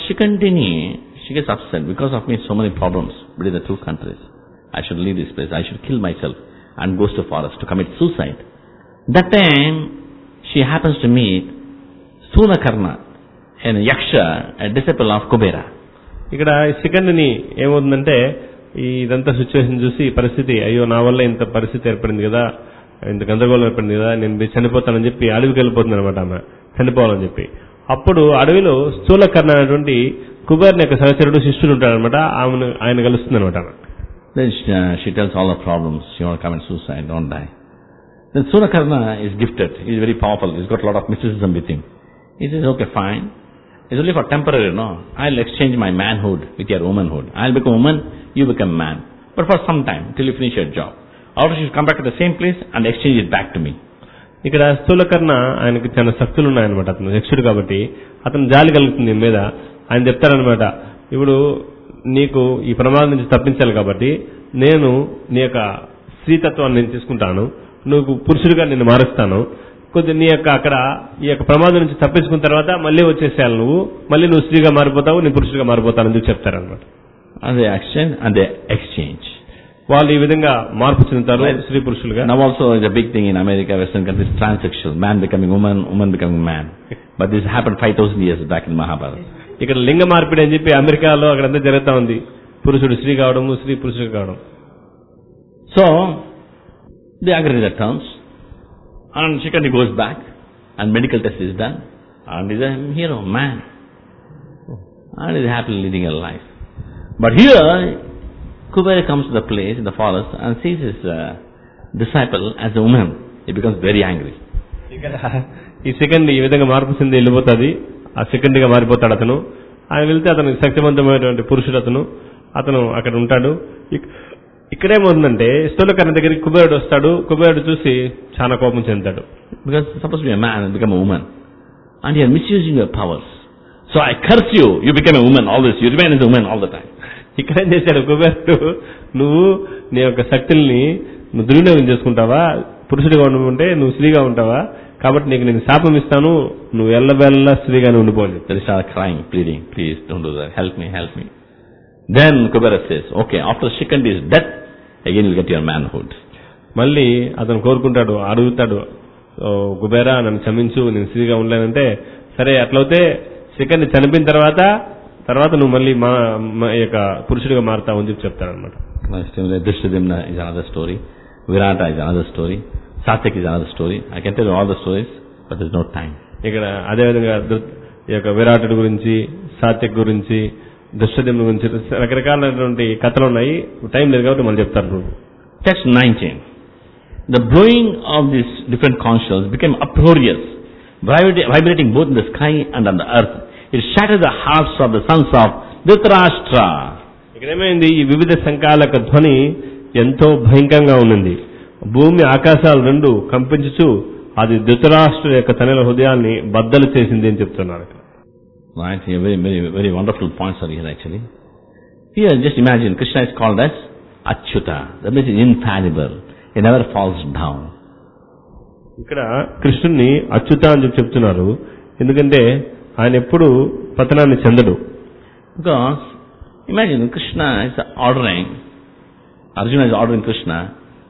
she gets upset because of me so many problems between the two countries. I should leave this place, I should kill myself, and goes to forest to commit suicide. That time she happens to meet Sunakarna, a yaksha, a disciple of Kubera. ఇక్కడ సెకండ్ని ఏమవుతుందంటే ఇదంతా situation చూసి పరిస్థితి, అయ్యో నా వల్ల ఇంత పరిస్థితి ఏర్పడింది కదా, ఇంత గందరగోళం ఏర్పడింది కదా, నేను చనిపోతానని చెప్పి అడవికి వెళ్ళిపోతుంది అనమాట ఆమె, చనిపోవాలని చెప్పి. అప్పుడు అడవిలో స్థూలకర్ణ అనేటువంటి కుబేరుని యొక్క సహచరుడు శిష్యుడు ఉంటాడనమాట. ఆయన కలుస్తుంది అనమాట. Then she tells all her problems. She wants to commit suicide, don't die. Then Sunakarna is gifted. He is very powerful. He's got a lot of mysticism with him. He says, okay, fine. It's only for temporary, no? I'll exchange my manhood with your womanhood. I'll become woman, you become man. But for some time, till you finish your job. After you come back to the same place and exchange it back to me. ఇక్కడ స్థూలకర్ణ ఆయనకి చాలా శక్తులు ఉన్నాయన్నమాట. అతను యక్షుడు కాబట్టి అతను జాలి కలుగుతుంది మీద. ఆయన చెప్తారనమాట, ఇప్పుడు నీకు ఈ ప్రమాదం నుంచి తప్పించాలి కాబట్టి నేను నీ యొక్క స్త్రీతత్వాన్ని నేను తీసుకుంటాను, నువ్వు పురుషుడిగా నిన్ను మారుస్తాను, కొద్ది నీ యొక్క అక్కడ ఈ యొక్క ప్రమాదం నుంచి తప్పించుకున్న తర్వాత మళ్ళీ వచ్చేసేయాలి, మళ్ళీ నువ్వు స్త్రీగా మారిపోతావు, నేను పురుషుడిగా మారిపోతాను అని చెప్తారనమాట. అదే యాక్షన్ అదే ఎక్స్చేంజ్. వాళ్ళు ఈ విధంగా మార్పు చెందుతారు స్త్రీ పురుషులుగా. Now also is a big thing in America, Western countries, transsexual, man becoming woman, woman becoming man. But this happened 5,000 years back in Mahabharata. ఇక్కడ లింగ మార్పిడి అని చెప్పి అమెరికాలో అక్కడంతా జరుగుతూ ఉంది. పురుషుడు స్త్రీ కావడం, స్త్రీ పురుషుడు కావడం. So they agree the terms, and Shikandi goes back, and medical test is done, and he's a hero, man, and he's happily leading a life. But here Kubera comes to the place in the forest and sees his disciple as a woman. He becomes very angry. ఈ second ఈ విధంగా మార్పు చెంది వెళ్ళిపోతుంది. ఆ second గా మారిపోతాడు అతను. ఆయన వెళ్తే అతను శక్తివంతమైనటువంటి పురుషుడు అతను అక్కడ ఉంటాడు. ఇక్కడేమవుతుందంటే స్థూలకర్ణ దగ్గరికి కుబేరుడు వస్తాడు. కుబేరుడు చూసి చాలా కోపం చెందుతాడు. Because supposed to be a man and become a woman, and you are misusing your powers. So I curse you. You become a woman always. You remain as a woman all the time. ఇక్కడేం చేశాడు కుబేరుడు, నువ్వు నీ యొక్క శక్తుల్ని నువ్వు దుర్వినియోగం చేసుకుంటావా, పురుషుడిగా ఉంటే నువ్వు స్త్రీగా ఉంటావా, కాబట్టి నీకు నేను శాపం ఇస్తాను, నువ్వు ఎల్లవేళ స్త్రీగానే ఉండిపోండి. They start crying, pleading, please don't do that, help me, help me. Then Kubera says, okay, after Shikandi's death, again you'll get your manhood. మళ్ళీ అతను కోరుకుంటాడు, అడుగుతాడు, కుబేరా నన్ను క్షమించు, నేను స్త్రీగా ఉండలేనంటే, సరే అట్లయితే శిఖండి చనిపోయిన తర్వాత నువ్వు మళ్ళీ మా యొక్క పురుషుడిగా మారుతావు అని చెప్పి చెప్తాడనమాట. Drishtadimna is another story, Virata is another story, Satyaki is another story. I can tell you all the stories, but there's no time. ఇక్కడ అదేవిధంగా ఈ యొక్క విరాటుడి గురించి, సాత్యక్ గురించి, దృష్టదిమ్న గురించి రకరకాలైనటువంటి కథలు ఉన్నాయి. టైం లేదు కాబట్టి మళ్ళీ చెప్తారు. Text 19. The blowing of these different conch shells became uproarious, vibrating both in the sky and on the earth. It shattered the hearts of the sons of Dhritarashtra. ఇక్కడ ఏమైంది, ఈ వివిధ శంఖాల ధ్వని ఎంతో భయంకరంగా ఉన్నది. భూమి ఆకాశాలు రెండు కంపించుచు అది ధృతరాష్ట్రుడి యొక్క తనల హృదయాన్ని బద్దలు చేసింది అని చెప్తున్నారు. Right, here very, very, very wonderful points are here actually. Here, just imagine, Krishna is called as Achyuta. That means he is infallible. He never falls down. ఇక్కడ కృష్ణుణ్ణి అచ్యుత అని చెప్తున్నారు. ఎందుకంటే ఆయన ఎప్పుడు పతనాన్ని చెందడు. Because, imagine, Krishna is ordering, Arjuna is ordering Krishna,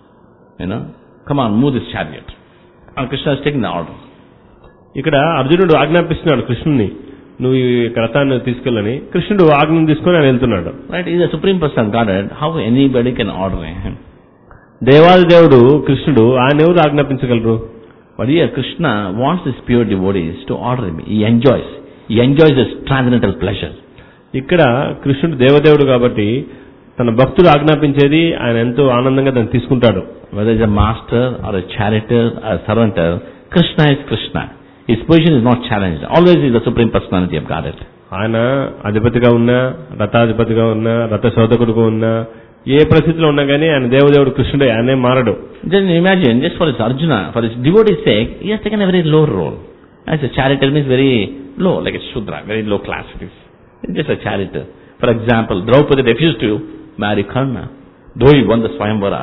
come on, move this chariot. And Krishna is taking the order. ఇక్కడ అర్జునుడు ఆజ్ఞాపిస్తున్నాడు కృష్ణుని, నువ్వు ఈ రథాన్ని తీసుకెళ్ళని. కృష్ణుడు ఆజ్ఞను తీసుకొని ఆయన వెళ్తున్నాడు. Right, he is a supreme person of Godhead. How anybody can order him? దేవాది దేవుడు కృష్ణుడు, ఆయన ఎవరు ఆజ్ఞాపించగలరు? But here Krishna wants his pure devotees to order him. He enjoys his transcendental pleasure. ఇక్కడ కృష్ణుడు దేవదేవుడు కాబట్టి తన భక్తులు ఆజ్ఞాపించేది ఆయన ఎంతో ఆనందంగా దాన్ని తీసుకుంటాడు. Whether he is a master or a charioteer or a servanter, Krishna is Krishna. His position is not challenged. Always he is the supreme personality of Godhead. ఆయన అధిపతిగా ఉన్నా, రథాధిపతిగా ఉన్నా, రథ శోధకుడుగా ఉన్నా, ఏ పరిస్థితిలో ఉన్నా కానీ ఆయన దేవదేవుడు కృష్ణుడే, ఆయనే మారడు. Just imagine, just for his Arjuna, for his devotee's sake, he has taken a very low role. As a charioteer means very low, like a Shudra, very low class it is. It's just a charioteer. For example, Draupadi refused to marry Karna. Though he won the Swayamvara,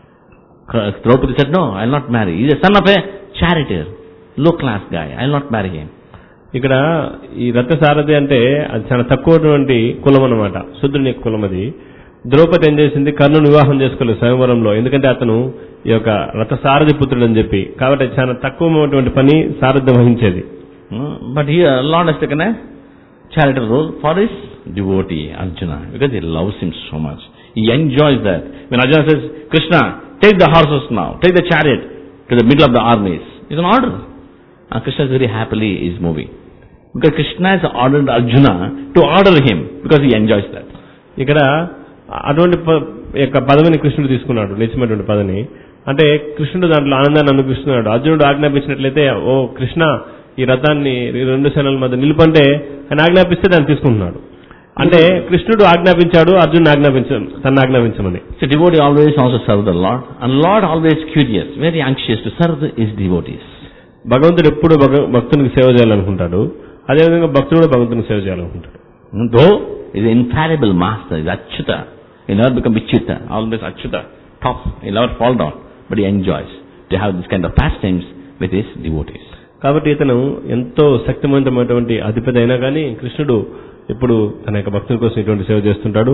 Draupadi said, no, I will not marry. He is a son of a charioteer, low class guy. I will not marry him. ఇక్కడ ఈ రథ సారథి అంటే అది చాలా తక్కువటువంటి కులం అన్నమాట, శూద్రుని కులం అది. ద్రౌపది ఏం చేసింది, కర్ణుని వివాహం చేసుకోలేదు స్వయంవరంలో, ఎందుకంటే అతను ఈ యొక్క రథ సారథి పుత్రుడు అని చెప్పి. కాబట్టి చాలా తక్కువటువంటి పని సారథ్యం వహించేది. But here lord has taken a charioteer role for his devotee Arjuna, because he loves him so much. He enjoys that. When Arjuna says, Krishna, take the horses now, take the chariot to the middle of the armies, it's an order. And Krishna is very happily is moving. Because Krishna has ordered Arjuna to order him, because he enjoys that. ఇక్కడ అటువంటి యొక్క పదవిని కృష్ణుడు తీసుకున్నాడు, నిజమైనటువంటి పదవిని. అంటే కృష్ణుడు దాంట్లో ఆనందాన్ని అనుభవిస్తున్నాడు. అర్జునుడు ఆజ్ఞాపించినట్లయితే, ఓ కృష్ణ ఈ రథాన్ని రెండు సేనల మధ్య నిలుపంటే ఆయన ఆజ్ఞాపిస్తే దాన్ని తీసుకుంటున్నాడు. అంటే కృష్ణుడు ఆజ్ఞాపించాడు, అర్జునుడు తను ఆజ్ఞాపించమని. So devotee always also serve the Lord, and Lord always curious, very anxious to serve his devotees. భగవంతుడు ఎప్పుడు భక్తునికి సేవ చేయాలనుకుంటాడు, అదేవిధంగా భక్తుడు కూడా భగవంతునికి సేవ చేయాలనుకుంటాడు. Though he is an infallible master, he is Achyuta, he never become Vichyuta, always Achyuta, top, he never fall down, but he enjoys to have this kind of pastimes with his devotees. కాబట్టి ఇతను ఎంతో శక్తివంతమైనటువంటి అధిపతి అయినా కానీ కృష్ణుడు ఎప్పుడు తన యొక్క భక్తుల కోసం ఇటువంటి సేవ చేస్తుంటాడు.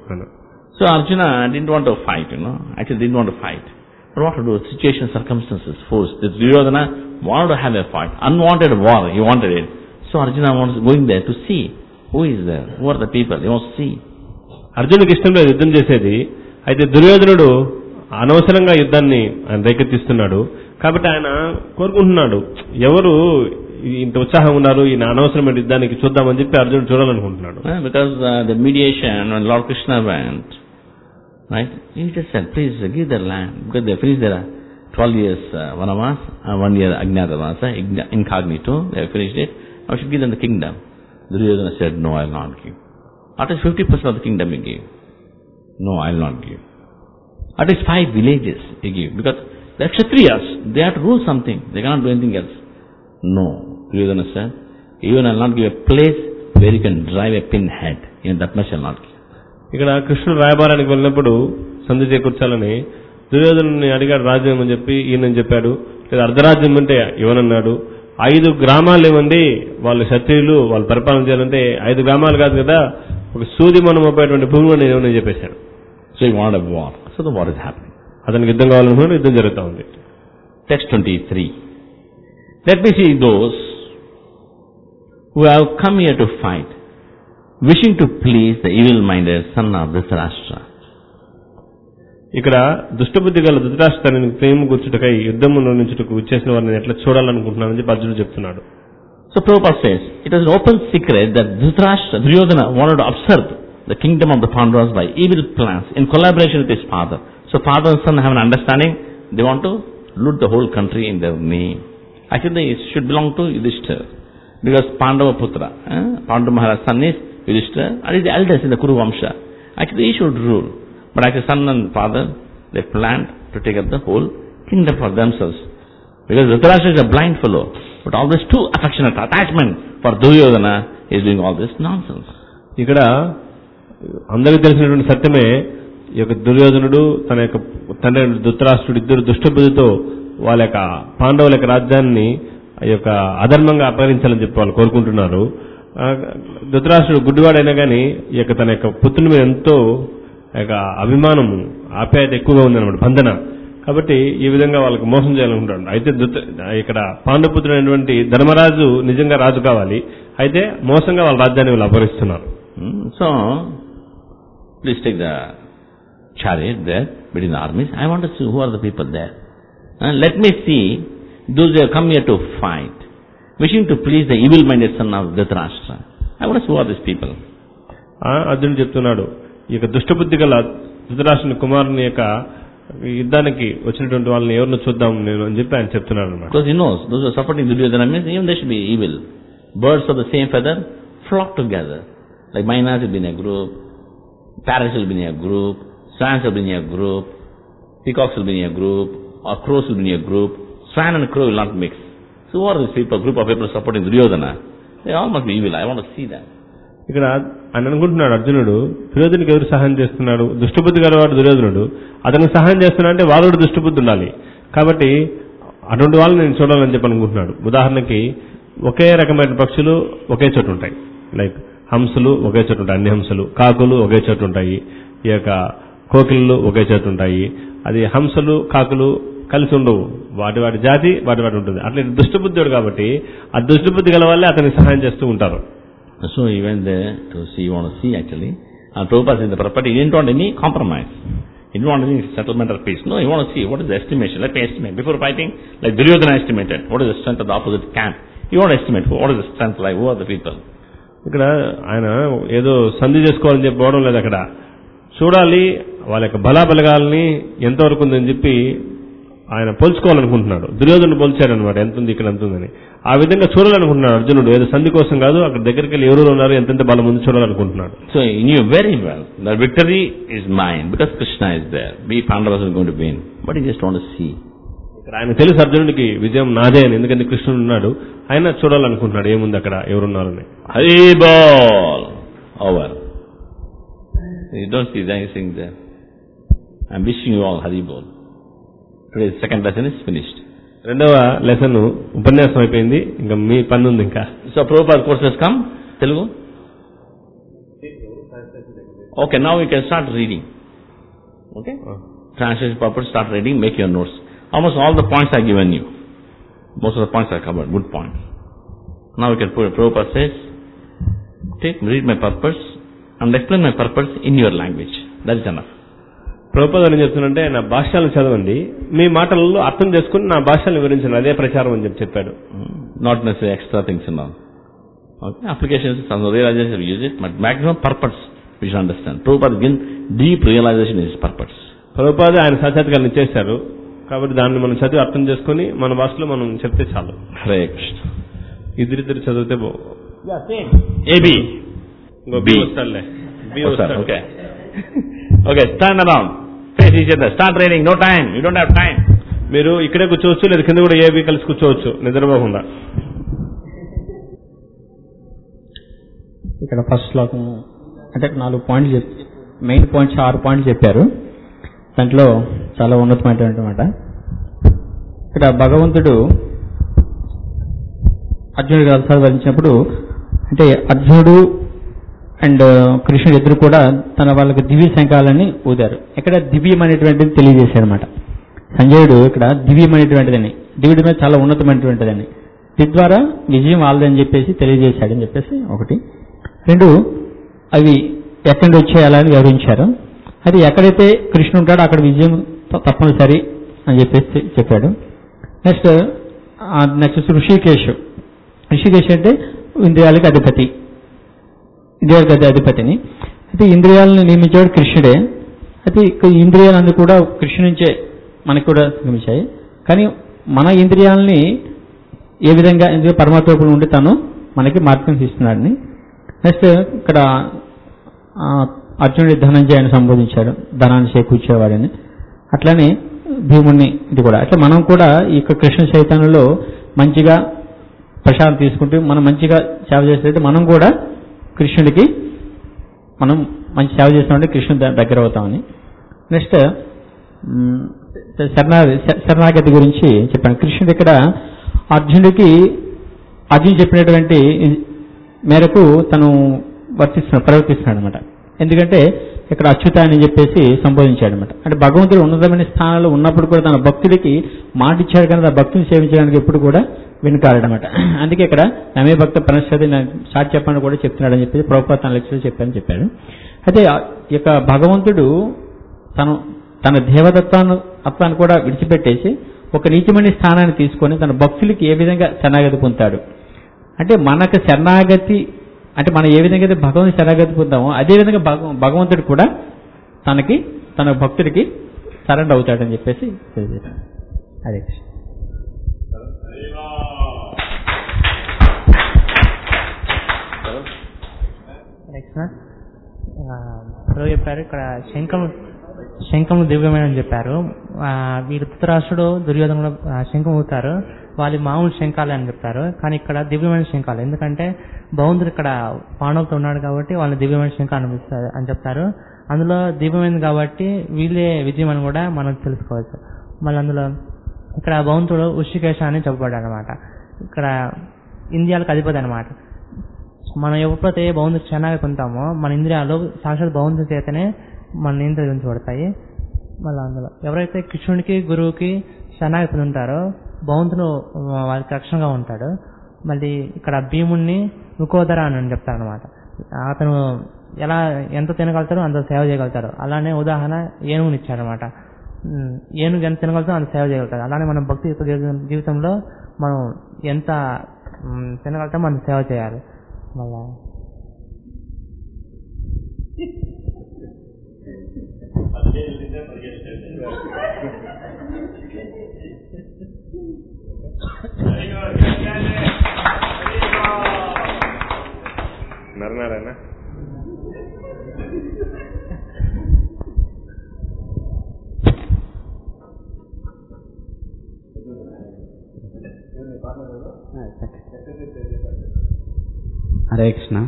So Arjuna didn't want to fight, actually didn't want to fight. But what to do? Situation, circumstances, force. This Duryodhana wanted to have a fight. Unwanted war, he wanted it. So Arjuna was going there to see who is there, who are the people, he wants to see. అర్జునుడికి ఇష్టం లేదు యుద్ధం చేసేది. అయితే దుర్యోధనుడు అనవసరంగా యుద్ధాన్ని ఆయన రేకెత్తిస్తున్నాడు. కాబట్టి ఆయన కోరుకుంటున్నాడు, ఎవరు ఇంత ఉత్సాహంగా ఉన్నారు, ఈయన అనవసరమైన యుద్ధానికి చూద్దామని చెప్పి అర్జునుడు చూడాలనుకుంటున్నాడు. Because the mediation, when Lord Krishna went, right, he just said, please give their land, because they finished their 12 years vanavas, 1 year Ajnatavasa, incognito, they have finished it, I should give them the kingdom. Duryodhana said, no, I will not give. At least 50% of the kingdom he gave. No, I will not give. At least 5 villages he gave, because the Kshatriyas, they have to rule something, they cannot do anything else. No, Duryodhana said, even I will not give a place where you can drive a pinhead, even that much I will not give. ఇక్కడ కృష్ణుడు రాయబారానికి వెళ్ళినప్పుడు సంధి చేకూర్చాలని దుర్యోధనుని అడిగాడు రాజ్యం అని చెప్పి, ఈయనని చెప్పాడు. లేదా అర్ధరాజ్యం అంటే ఇవ్వనన్నాడు. 5 గ్రామాలు ఇవ్వండి, వాళ్ళు క్షత్రియులు, వాళ్ళు పరిపాలన చేయాలంటే 5 గ్రామాలు కాదు కదా, ఒక సూది మనం ఉపయోగపడేటువంటి భూమి ఇవ్వని చెప్పేశాడు. So he wanted a war. So the war is happening. అతనికి యుద్ధం కావాలనుకున్నాడు, యుద్ధం జరుగుతూ ఉంది. Text 23. Let me see those who have come here to fight, wishing to please the evil-minded son of Dhritarashtra. ఇక్కడ దుష్టబుద్ధి గల ధృతరాష్ట్రుని ప్రేమ కూర్చుటకై యుద్ధములో నుంచుటకు వచ్చేసిన వారిని ఎట్లా చూడాలనుకుంటున్నానని చెప్పి అర్జునుడు చెప్తున్నాడు. So Prabhupada says, it is an open secret that Dhritarashtra, Duryodhana, wanted to usurp the kingdom of the Pandavas by evil plans in collaboration with his father. So father and son have an understanding, they want to loot the whole country in their name. Actually it should belong to Yudhishthira, because Pandava Putra, Pandava Maharaj's son is Yudhishthira, and he is the eldest in the Kuru Vamsha. Actually he should rule. But actually son and father, they planned to take up the whole kingdom for themselves. Because Dhritarashtra is a blind fellow, but always too affectionate attachment for Duryodhana is doing all this nonsense. ఇక్కడ అందరికీ తెలిసినటువంటి సత్యమే, ఈ యొక్క దుర్యోధనుడు తన యొక్క తండ్రి ధృతరాష్ట్రుడు ఇద్దరు దుష్టబుద్ధితో వాళ్ళ యొక్క పాండవుల యొక్క రాజ్యాన్ని ఈ యొక్క అధర్మంగా అపహరించాలని చెప్పి వాళ్ళు కోరుకుంటున్నారు. ధృతరాష్ట్రుడు గుడ్డివాడైనా కానీ ఈ యొక్క తన యొక్క పుత్రుల మీద ఎంతో అభిమానము, ఆప్యాయత ఎక్కువగా ఉందన్నమాట, బంధన. కాబట్టి ఈ విధంగా వాళ్ళకి మోసం చేయాలనుకుంటాడు. అయితే ఇక్కడ పాండుపుత్రుడు అయినటువంటి ధర్మరాజు నిజంగా రాజు కావాలి, అయితే మోసంగా వాళ్ళ రాజ్యాన్ని వీళ్ళు అపహరిస్తున్నారు. So, please take the chariot there between the armies. I want to see who are the people there. Let me see those who have come here to fight, wishing to please the evil-minded son of Dhritarashtra. I want to see who are these people. అర్జునుడు చెప్తున్నాడు, ఈ యొక్క దుష్టబుద్ధి గల ధృతరాష్ట్రుని కుమారుని యొక్క యుద్ధానికి వచ్చినటువంటి వాళ్ళని ఎవరిని చూద్దాం నేను అని చెప్పి ఆయన చెప్తున్నాడు అన్నమాట. Because he knows those who are supporting Duryodhana means even they should be evil. Birds of the same feather flock together. Like mynas will be in a group, parrots will be in a group, swans will be in a group, peacocks will be in a group, or crows will be in a group. Swan and crow will not mix. So who are these people? Group of people supporting Duryodhana. They all must be evil. I want to see them. ఇక్కడ ఆయన అనుకుంటున్నాడు అర్జునుడు, దుర్యోధనుడికి ఎవరు సహాయం చేస్తున్నాడు? దుష్టబుద్ధి గలవాడు దుర్యోధనుడు, అతనికి సహాయం చేస్తున్నా అంటే వాడు కూడా దుష్టబుద్ధి ఉండాలి. కాబట్టి అటువంటి వాళ్ళని నేను చూడాలని చెప్పి అనుకుంటున్నాడు. ఉదాహరణకి ఒకే రకమైన పక్షులు ఒకే చోటు ఉంటాయి. లైక్ హంసలు ఒకే చోటు ఉంటాయి, అన్ని హంసలు. కాకులు ఒకే చోటు ఉంటాయి, ఈ యొక్క కోకిళ్ళు ఒకే చోటు ఉంటాయి. అది హంసలు కాకులు కలిసి ఉండవు, వాటి వాటి జాతి వాటి వాటి ఉంటుంది. అట్లా దుష్టబుద్ధుడు కాబట్టి ఆ దుష్టబుద్ధి గల వాళ్ళే అతనికి సహాయం చేస్తూ ఉంటారు. So he went there to see, you want to see actually. And Prabhupada in the property, he didn't want any compromise. He didn't want any settlement or peace. No, he wanted to see what is the estimation. Let me estimate. Before fighting, like Duryodhana estimated, what is the strength of the opposite camp. He wanted to estimate, what is the strength like, who are the people. ఇక్కడ ఆయన ఏదో సంధి చేసుకోవాలని చెప్పి పోవడం లేదు. అక్కడ చూడాలి వాళ్ళ యొక్క బలాబలగాల్ని ఎంతవరకు ఉందని చెప్పి ఆయన పోల్చుకోవాలనుకుంటున్నాడు. దుర్యోధనుడు పోల్చాడనమాట, ఎంత ఉంది ఇక్కడ ఎంత ఉందని. ఆ విధంగా చూడాలనుకుంటున్నాడు అర్జునుడు. ఏదో సంధి కోసం కాదు, అక్కడ దగ్గరికి వెళ్ళి ఎవరు ఉన్నారు ఎంతెంత బలం ఉంది చూడాలనుకుంటున్నాడు. So he knew very well that victory is mine because Krishna is there. We Pandavas are going to win. But he just want to see. ఇక్కడ ఆయన తెలుసు అర్జునుడికి విజయం నాదే అని, ఎందుకంటే కృష్ణుడు ఉన్నాడు. ఆయన చూడాలనుకుంటున్నాడు ఏముంది అక్కడ ఎవరున్నారని. Hari Bol over. You don't see anything there. I'm wishing you all Hari Bol. Today's second lesson is finished. రెండవ లెసన్ ఉపన్యాసం అయిపోయింది, ఇంకా మీ పని ఉంది ఇంకా. So Prabhupada course has come. Telugu? Okay, now we can start reading. Okay? Translation purpose, start reading, make your notes. Almost all the points are given you. Most of the points are covered, good points. Now we can put, Prabhupada says, read my purpose and explain my purpose in your language. That is enough. Prabhupada ఏం చెప్తున్నంటే, నా భాష్యాలను చదవండి, మీ మాటలలో అర్థం చేసుకుని నా భాషలను వివరించండి, అదే ప్రచారం అని చెప్పాడు. Not necessarily extra things and all. Okay, applications, some realization we use it, but maximum purpose we should understand. Prabhupada gives deep realization is his purpose. Prabhupada ఆయన సాక్షాత్కారం ఇచ్చేశారు, కాబట్టి దాన్ని మనం చదివి అర్థం చేసుకుని మన భాషలో మనం చెప్తే చాలు. హరే కృష్ణ. ఇద్దరిద్దరు చదివితే AB. బి వస్తాడులే, బి వస్తాడు. Okay. Okay, stand around. Face each other. Start reading. No time. You don't have time. మీరు ఇక్కడే కూర్చోవచ్చు, లేదా కింద కూడా ఏబీ కలిసి కూర్చోవచ్చు నిద్రపోకుండా. ఇక్కడ ఫస్ట్ శ్లోకం అంటే 4 పాయింట్లు మెయిన్ పాయింట్స్ 6 పాయింట్లు చెప్పారు. దాంట్లో చాలా ఉన్నతమైనటువంటి మాట. ఇక్కడ భగవంతుడు అర్జునుడికి రథాలు వరించినప్పుడు అంటే అర్జునుడు అండ్ కృష్ణుడు ఇద్దరు కూడా తన వాళ్ళకి దివ్య శంఖాలని ఊదారు. ఇక్కడ దివ్యం అనేటువంటిది తెలియజేశారనమాట. సంజయుడు ఇక్కడ దివ్యం అనేటువంటిదని, దివ్యుడి మీద చాలా ఉన్నతమైనటువంటిదని, దీని ద్వారా విజయం వాళ్ళదని చెప్పేసి తెలియజేశాడని చెప్పేసి ఒకటి. 2, అవి ఎక్కడి నుంచి వచ్చేయాలని వివరించారు. అది ఎక్కడైతే కృష్ణుడు ఉంటాడో అక్కడ విజయం తప్పనిసరి అని చెప్పేసి చెప్పాడు. నెక్స్ట్ ఋషికేశ్. ఋషికేశ్ అంటే ఇంద్రియాలకి అధిపతి, ఇంద్రియాలకి అధిపతిని. అయితే ఇంద్రియాలను నియమించేవాడు కృష్ణుడే. అయితే ఇంద్రియాలన్నీ కూడా కృష్ణుడి నుంచే మనకు కూడా నియమించాయి. కానీ మన ఇంద్రియాలని ఏ విధంగా పరమాత్మ ఉండి తను మనకి మార్గం ఇస్తున్నాడని. నెక్స్ట్ ఇక్కడ అర్జునుడి ధనంజయాన్ని సంబోధించాడు, ధనాన్ని చేకూర్చేవాడని. అట్లానే భీముడిని ఇది కూడా అట్లా మనం కూడా ఈ యొక్క కృష్ణ చైతన్యంలో మంచిగా ప్రసాదం తీసుకుంటూ మనం మంచిగా సేవ చేసేటట్టు మనం కూడా కృష్ణుడికి మనం మంచి సేవ చేసినట్టు కృష్ణుడి దగ్గర అవుతామని. నెక్స్ట్ శరణాగతి గురించి చెప్పాను. కృష్ణుడు ఇక్కడ అర్జునుడు చెప్పినటువంటి మేరకు తను ప్రవర్తిస్తున్నాడు అనమాట. ఎందుకంటే ఇక్కడ అచ్యుత అని చెప్పేసి సంబోధించాడు అనమాట. అంటే భగవంతుడు ఉన్నతమైన స్థానంలో ఉన్నప్పుడు కూడా తన భక్తుడికి మాట ఇచ్చాడు, కానీ ఆ భక్తుని సేవించడానికి ఎప్పుడు కూడా వెనుకాడనమాట. అందుకే ఇక్కడ నమే భక్త ప్రణశ్యతి సాటి చెప్పని కూడా చెప్తున్నాడు అని చెప్పేసి ప్రభుపాద తన లెక్చర్లో చెప్పాడు. అయితే ఈ యొక్క భగవంతుడు తన దేవదత్వాన్ని కూడా విడిచిపెట్టేసి ఒక నీచమైన స్థానాన్ని తీసుకొని తన భక్తులకి ఏ విధంగా శరణాగతి పొందుతాడు అంటే, మనకు శరణాగతి అంటే మనం ఏ విధంగా అయితే భగవంతుని శరణాగతి పొందామో అదేవిధంగా భగవంతుడు కూడా తన భక్తుడికి సరెండర్ అవుతాడని చెప్పేసి తెలియజేశాడు. అదే ఇప్పుడు చెప్పారు ఇక్కడ శంఖము దివ్యమైన చెప్పారు. వీరు ధృతరాష్ట్రుడు దుర్యోధనుడు శంఖం ఊతారు, వాళ్ళు మామూలు శంఖాలే అని చెప్తారు. కానీ ఇక్కడ దివ్యమైన శంఖాలు, ఎందుకంటే భగవంతుడు ఇక్కడ పాండవులతో ఉన్నాడు కాబట్టి వాళ్ళని దివ్యమైన శంఖం అనిపిస్తారు అని చెప్తారు. అందులో దివ్యమైనది కాబట్టి వీళ్ళే విజయం అని కూడా మనం తెలుసుకోవచ్చు. మళ్ళీ అందులో ఇక్కడ భగవంతుడు ఉషికేశ అని చెప్పబడ్డాడు అనమాట. ఇక్కడ ఇంద్రియాలకు అధిపతి అనమాట. మనం ఎప్పుడైతే భగవంతుడు శరణాగతి పొందుతామో మన ఇంద్రియాలు సాక్షాత్ భగవంతుడి చేతనే మన నియంత్రించబడతాయి. మళ్ళీ అందులో ఎవరైతే కృష్ణుడికి గురువుకి శరణాగతి పొందుతారో భగవంతుడు వారికి రక్షణగా ఉంటాడు. మళ్ళీ ఇక్కడ భీముడిని రుకోదర అని చెప్తారు అనమాట. అతను ఎంత తినగలుగుతారో అంత సేవ చేయగలుగుతారు. అలానే ఉదాహరణ ఏనుగుని ఇచ్చారనమాట. ఏనుగు ఎంత తినగలుగుతారో అంత సేవ చేయగలుగుతారు. అలానే మనం భక్తి జీవితంలో మనం ఎంత తినగలుగుతామో అంత సేవ చేయాలి. మళ్ళా నరనారాయణ హరే కృష్ణ.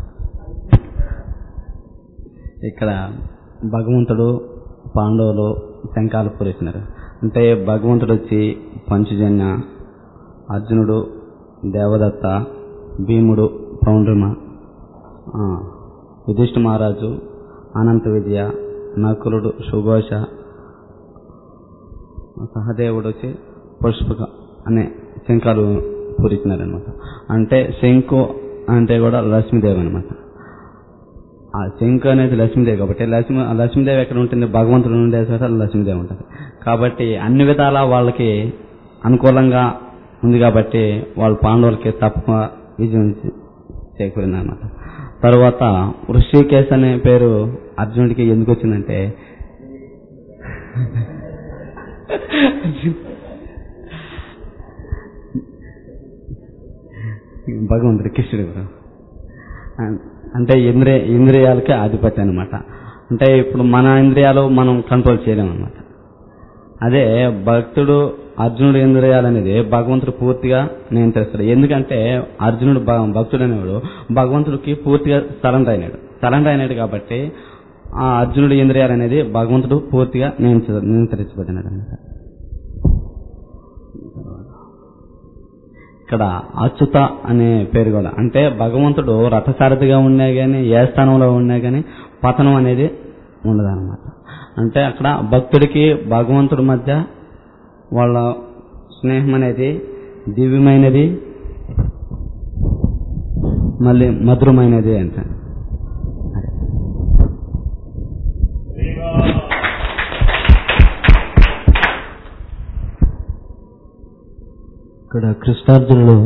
ఇక్కడ భగవంతుడు పాండవులు శంఖాలు పూరించినారు. అంటే భగవంతుడు వచ్చి పంచజన్య, అర్జునుడు దేవదత్త, భీముడు పౌండ్రిమ, యుధిష్ఠిర మహారాజు అనంత విజయ, నకులుడు సుఘోష, సహదేవుడు వచ్చి పుష్పక అనే శంఖాలు పూరించినారనమాట. అంటే శంఖు అంటే కూడా లక్ష్మీదేవి అనమాట. ఆ శంఖు అనేది లక్ష్మీదేవి కాబట్టి లక్ష్మీదేవి ఎక్కడ ఉంటుంది, భగవంతుడు ఉండే చోట లక్ష్మీదేవి ఉంటుంది. కాబట్టి అన్ని విధాలా వాళ్ళకి అనుకూలంగా ఉంది కాబట్టి వాళ్ళు పాండవులకి తప్ప విజయం చేకూరింది అనమాట. తర్వాత ఋషికేశ్ అనే పేరు అర్జునుడికి ఎందుకు వచ్చిందంటే భగవంతుడు కృష్ణుడు అంటే ఇంద్రియాలకి ఆధిపత్యం అనమాట. అంటే ఇప్పుడు మన ఇంద్రియాలు మనం కంట్రోల్ చేయలేము అనమాట. అదే భక్తుడు అర్జునుడు ఇంద్రియాలు అనేది భగవంతుడు పూర్తిగా నియంత్రిస్తాడు. ఎందుకంటే అర్జునుడు భక్తుడు అనేవాడు భగవంతుడికి పూర్తిగా సరెండర్ అయినాడు కాబట్టి ఆ అర్జునుడి ఇంద్రియాలు అనేది భగవంతుడు పూర్తిగా నియంత్రించబడినాడు అనమాట. ఇక్కడ అచ్యుత అనే పేరు కూడా అంటే భగవంతుడు రథసారథిగా ఉన్నా కానీ ఏ స్థానంలో ఉన్నా కానీ పతనం అనేది ఉండదన్నమాట. అంటే అక్కడ భక్తుడికి భగవంతుడి మధ్య వాళ్ళ స్నేహం అనేది దివ్యమైనది, మళ్ళీ మధురమైనది అంటే. ఇక్కడ కృష్ణార్జునుడు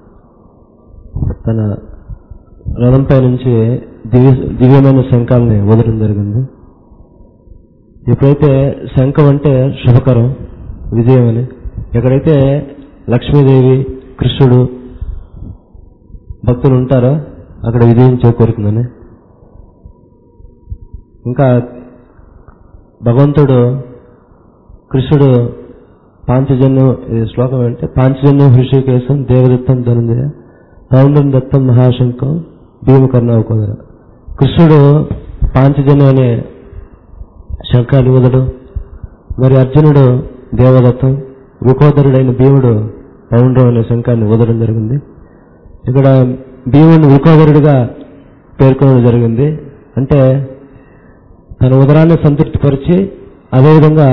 తన రథంపై నుంచి దివ్యమైన శంఖాలని వదలడం జరిగింది. ఎప్పుడైతే శంఖం అంటే శుభకరం, విజయం అని, ఎక్కడైతే లక్ష్మీదేవి కృష్ణుడు భక్తులు ఉంటారో అక్కడ విజయం చేకూరుతుందని. ఇంకా భగవంతుడు కృష్ణుడు పాంచజన్యం, ఇది శ్లోకం అంటే పాంచజన్యం హృషికేశం దేవదత్తం ధనంజయ పౌండం దత్తం మహాశంకం భీమకర్ణవకోదర. కృష్ణుడు పాంచజన్యం అనే శంఖాన్ని ఊదడం, మరి అర్జునుడు దేవదత్తం, వృకోదరుడైన భీముడు పౌండ్రం అనే శంఖాన్ని ఊదడం జరిగింది. ఇక్కడ భీముడిని వృకోదరుడిగా పేర్కొనడం జరిగింది. అంటే తన ఉదరాన్ని సంతృప్తిపరిచి అదేవిధంగా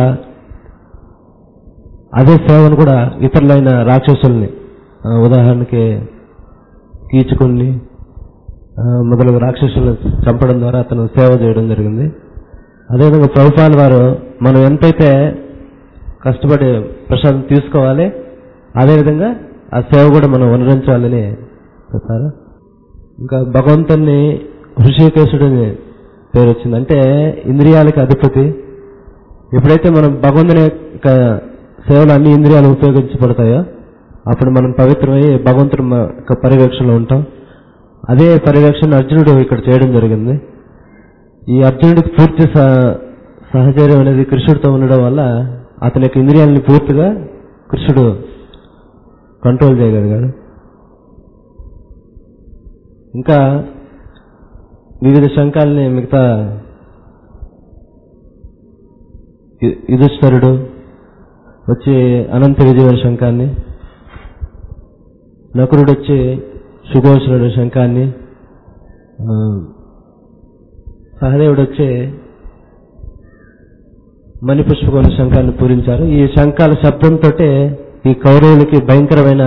అదే సేవను కూడా ఇతరులైన రాక్షసుల్ని, ఉదాహరణకి కీచుకుని మొదలగు రాక్షసులను చంపడం ద్వారా అతను సేవ చేయడం జరిగింది. అదేవిధంగా ప్రభుపాల్ వారు మనం ఎంతైతే కష్టపడి ప్రసాదం తీసుకోవాలి, అదేవిధంగా ఆ సేవ కూడా మనం వనరించాలని చెప్పారు. ఇంకా భగవంతుని హృషికేశుడని పేరు వచ్చింది. అంటే ఇంద్రియాలకి అధిపతి. ఎప్పుడైతే మనం భగవంతుని యొక్క సేవలు అన్ని ఇంద్రియాలు ఉపయోగించబడతాయో అప్పుడు మనం పవిత్రమై భగవంతుని యొక్క పర్యవేక్షణలో ఉంటాం. అదే పర్యవేక్షణ అర్జునుడు ఇక్కడ చేయడం జరిగింది. ఈ అర్జునుడికి పూర్తి సహచర్యం అనేది కృష్ణుడితో ఉండడం వల్ల అతని యొక్క ఇంద్రియాలని పూర్తిగా కృష్ణుడు కంట్రోల్ చేయగలిగాడు. ఇంకా వివిధ శంఖాలని మిగతా యుధిష్ఠిరుడు వచ్చి అనంత విజయ శంఖాన్ని, నకులుడు వచ్చి సుఘోషణుడు శంఖాన్ని, సహదేవుడు వచ్చి మణిపుష్పకోణ శంఖాన్ని పూరించారు. ఈ శంఖాల శబ్దంతో ఈ కౌరవులకి భయంకరమైన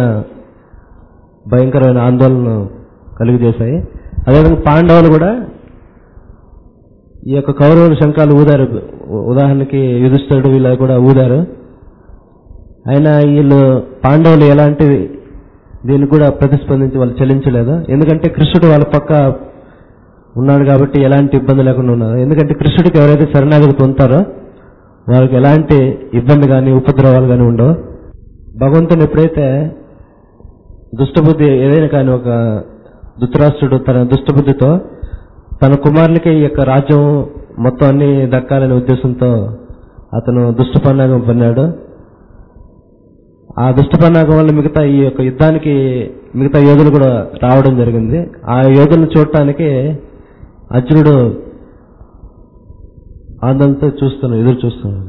ఆందోళన కలుగజేశాయి. అదేవిధంగా పాండవులు కూడా ఈ యొక్క కౌరవుల శంఖాలు ఊదారు. ఉదాహరణకి యుధిష్ఠిరుడు వీళ్ళ కూడా ఊదారు. అయినా వీళ్ళు పాండవులు ఎలాంటి దీన్ని కూడా ప్రతిస్పందించి వాళ్ళు చెల్లించలేదు. ఎందుకంటే కృష్ణుడు వాళ్ళ పక్క ఉన్నాడు కాబట్టి ఎలాంటి ఇబ్బంది లేకుండా ఉన్నారు. ఎందుకంటే కృష్ణుడికి ఎవరైతే శరణాగతి పొందుతారో వాళ్ళకి ఎలాంటి ఇబ్బంది కానీ ఉపద్రవాలు కానీ ఉండవు. భగవంతుని ఎప్పుడైతే దుష్టబుద్ధి ఏదైనా కానీ ఒక ధృతరాష్ట్రుడు తన దుష్టబుద్ధితో తన కుమారులకి ఈ యొక్క రాజ్యం మొత్తం అన్ని దక్కాలనే ఉద్దేశంతో అతను దుష్టపన్నాగం పన్నాడు. ఆ దుష్టపన్నాగం వల్ల మిగతా ఈ యొక్క యుద్ధానికి మిగతా యోధులు కూడా రావడం జరిగింది. ఆ యోధులను చూడటానికి అర్జునుడు ఆనందంతో ఎదురు చూస్తున్నాడు.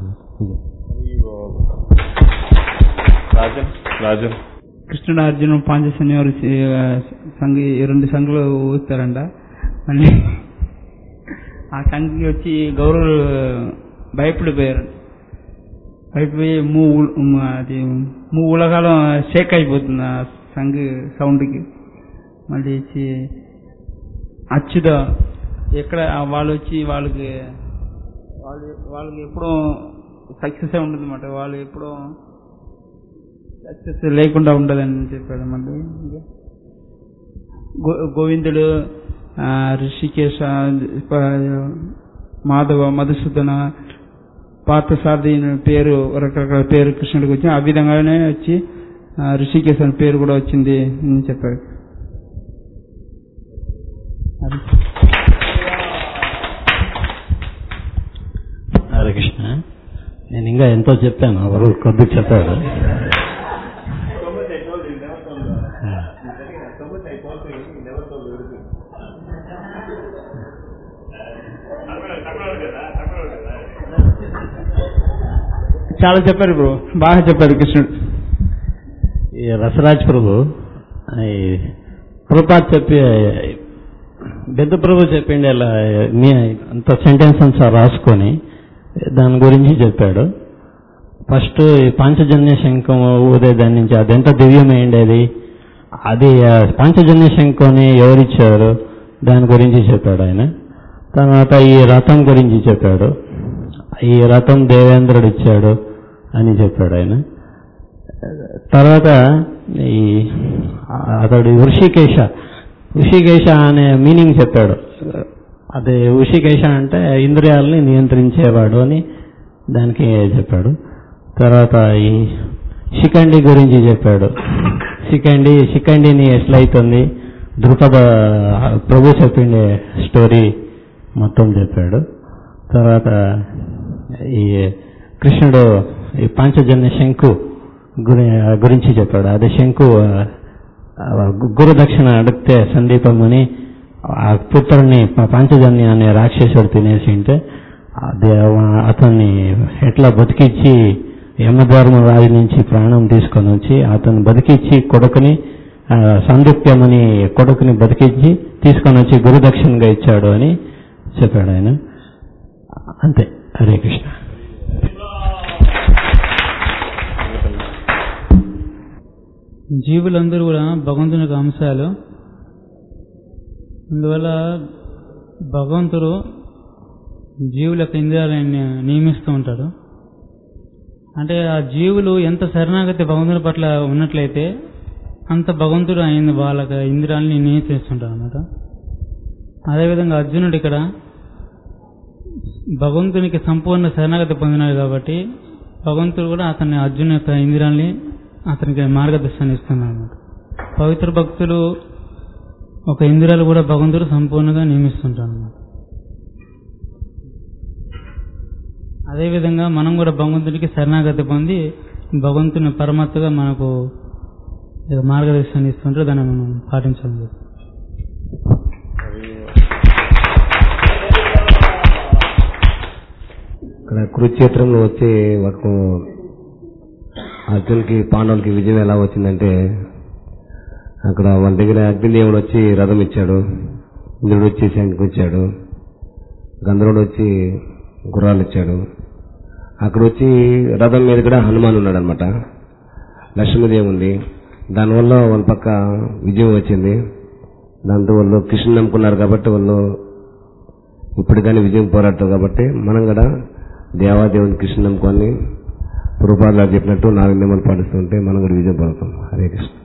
కృష్ణుడు అర్జునుడు పాంచజన్యం రెండు సంఘులు ఊస్తారంట. మళ్ళీ ఆ సంఘకి వచ్చి గౌరవులు భయపడిపోయారు. భయపడిపోయి మూడు ఉలగాలం షేక్ అయిపోతుంది ఆ సంఘ సౌండ్కి. మళ్ళీ వచ్చి అచ్యుత ఎక్కడ వాళ్ళు వచ్చి వాళ్ళకి ఎప్పుడూ సక్సెస్ ఉండదు అన్నమాట. వాళ్ళు ఎప్పుడూ సక్సెస్ లేకుండా ఉండదని చెప్పాడు. మళ్ళీ గోవిందుడు, ఋషికేశ, మాధవ, మధుసూదన, పార్థసారథి పేరు రకరకాల పేరు కృష్ణుడికి వచ్చింది. ఆ విధంగానే వచ్చి ఋషికేశ అనే పేరు కూడా వచ్చింది అని చెప్పాడు. హరే కృష్ణ. నేను ఇంకా ఎంతో చెప్పాను, ఎవరు కొద్దిగా చెప్పాడు. చాలా చెప్పారు బ్రో, బాగా చెప్పారు కృష్ణుడు. ఈ రసరాజ్ ప్రభు ప్రభుపాద్ చెప్పి పెద్ద ప్రభు చెప్పిండి అలా అంత సెంటెన్స్ అంతా రాసుకొని దాని గురించి చెప్పాడు. ఫస్ట్ పాంచజన్య శంఖం ఊదే దాని నుంచి అదెంత దివ్యమైండేది, అది పాంచజన్య శంఖంని ఎవరిచ్చారు దాని గురించి చెప్పాడు ఆయన. తర్వాత ఈ రథం గురించి చెప్పాడు. ఈ రథం దేవేంద్రుడు ఇచ్చాడు అని చెప్పాడు ఆయన. తర్వాత అతడు ఋషికేశ అనే మీనింగ్ చెప్పాడు. అదే ఋషికేశ అంటే ఇంద్రియాలని నియంత్రించేవాడు అని దానికి చెప్పాడు. తర్వాత ఈ శిఖండి గురించి చెప్పాడు. శిఖండిని ఎట్లయితుంది ద్రుపద ప్రభు చెప్పిండే స్టోరీ మొత్తం చెప్పాడు. తర్వాత ఈ కృష్ణుడు ఈ పాంచజన్య శంకు గురించి చెప్పాడు. అదే శంకు గురు దక్షిణ అడిగితే సందీపముని ఆ పుత్రుడిని పాంచజన్య అనే రాక్షసుడు తినేసి ఉంటే అతన్ని ఎట్లా బతికిచ్చి యమధర్మరాజు నుంచి ప్రాణం తీసుకొని వచ్చి అతను బతికిచ్చి కొడుకుని సందీప్యమని కొడుకుని బతికించి తీసుకొని వచ్చి గురుదక్షిణగా ఇచ్చాడు అని చెప్పాడు ఆయన. అంతే. హరే కృష్ణ. జీవులందరూ కూడా భగవంతుని యొక్క అంశాలు. అందువల్ల భగవంతుడు జీవుల యొక్క ఇంద్రియాలను నియమిస్తూ ఉంటాడు. అంటే ఆ జీవులు ఎంత శరణాగతి భగవంతుని పట్ల ఉన్నట్లయితే అంత భగవంతుడు ఆయన వాళ్ళ ఇంద్రియాలని నియంత్రిస్తుంటాడు అన్నమాట. అదేవిధంగా అర్జునుడు ఇక్కడ భగవంతునికి సంపూర్ణ శరణాగతి పొందినాడు కాబట్టి భగవంతుడు కూడా అర్జును యొక్క ఇంద్రియాలని అతనికి మార్గదర్శనం ఇస్తున్నాడు అన్నమాట. పవిత్ర భక్తులు ఒక ఇంద్రియాలు కూడా భగవంతుడు సంపూర్ణంగా నియమిస్తుంటాడు అన్నమాట. అదేవిధంగా మనం కూడా భగవంతుడికి శరణాగతి పొంది భగవంతుని పరమాత్మగా మనకు మార్గదర్శనం ఇస్తుంటారు. దాన్ని మనం పాటించాలి. ఇక్కడ కురుక్షేత్రంలో వచ్చే వరకు అర్జున్కి పాండవులకి విజయం ఎలా వచ్చిందంటే అక్కడ వాళ్ళ దగ్గర అగ్నిదేవుడు వచ్చి రథం ఇచ్చాడు, ఇంద్రుడు వచ్చి శంఖం ఇచ్చాడు, గంధర్వుడు వచ్చి గుర్రాలు ఇచ్చాడు. అక్కడ వచ్చి రథం మీద కూడా హనుమాన్ ఉన్నాడు అనమాట, లక్ష్మీదేవి ఉంది. దానివల్ల వాళ్ళ పక్క విజయం వచ్చింది. దాంతో వాళ్ళు కృష్ణుని నమ్ముకున్నారు కాబట్టి వాళ్ళు ఇప్పుడు కానీ విజయం పోరాడతారు. కాబట్టి మనం కూడా దేవాదేవుని కృష్ణుని నమ్ముకొని ప్రభుపాదులు చెప్పినట్టు 4 నియమాలు పాటిస్తుంటే మనం కూడా విజయం పొందుతాం. హరే కృష్ణ.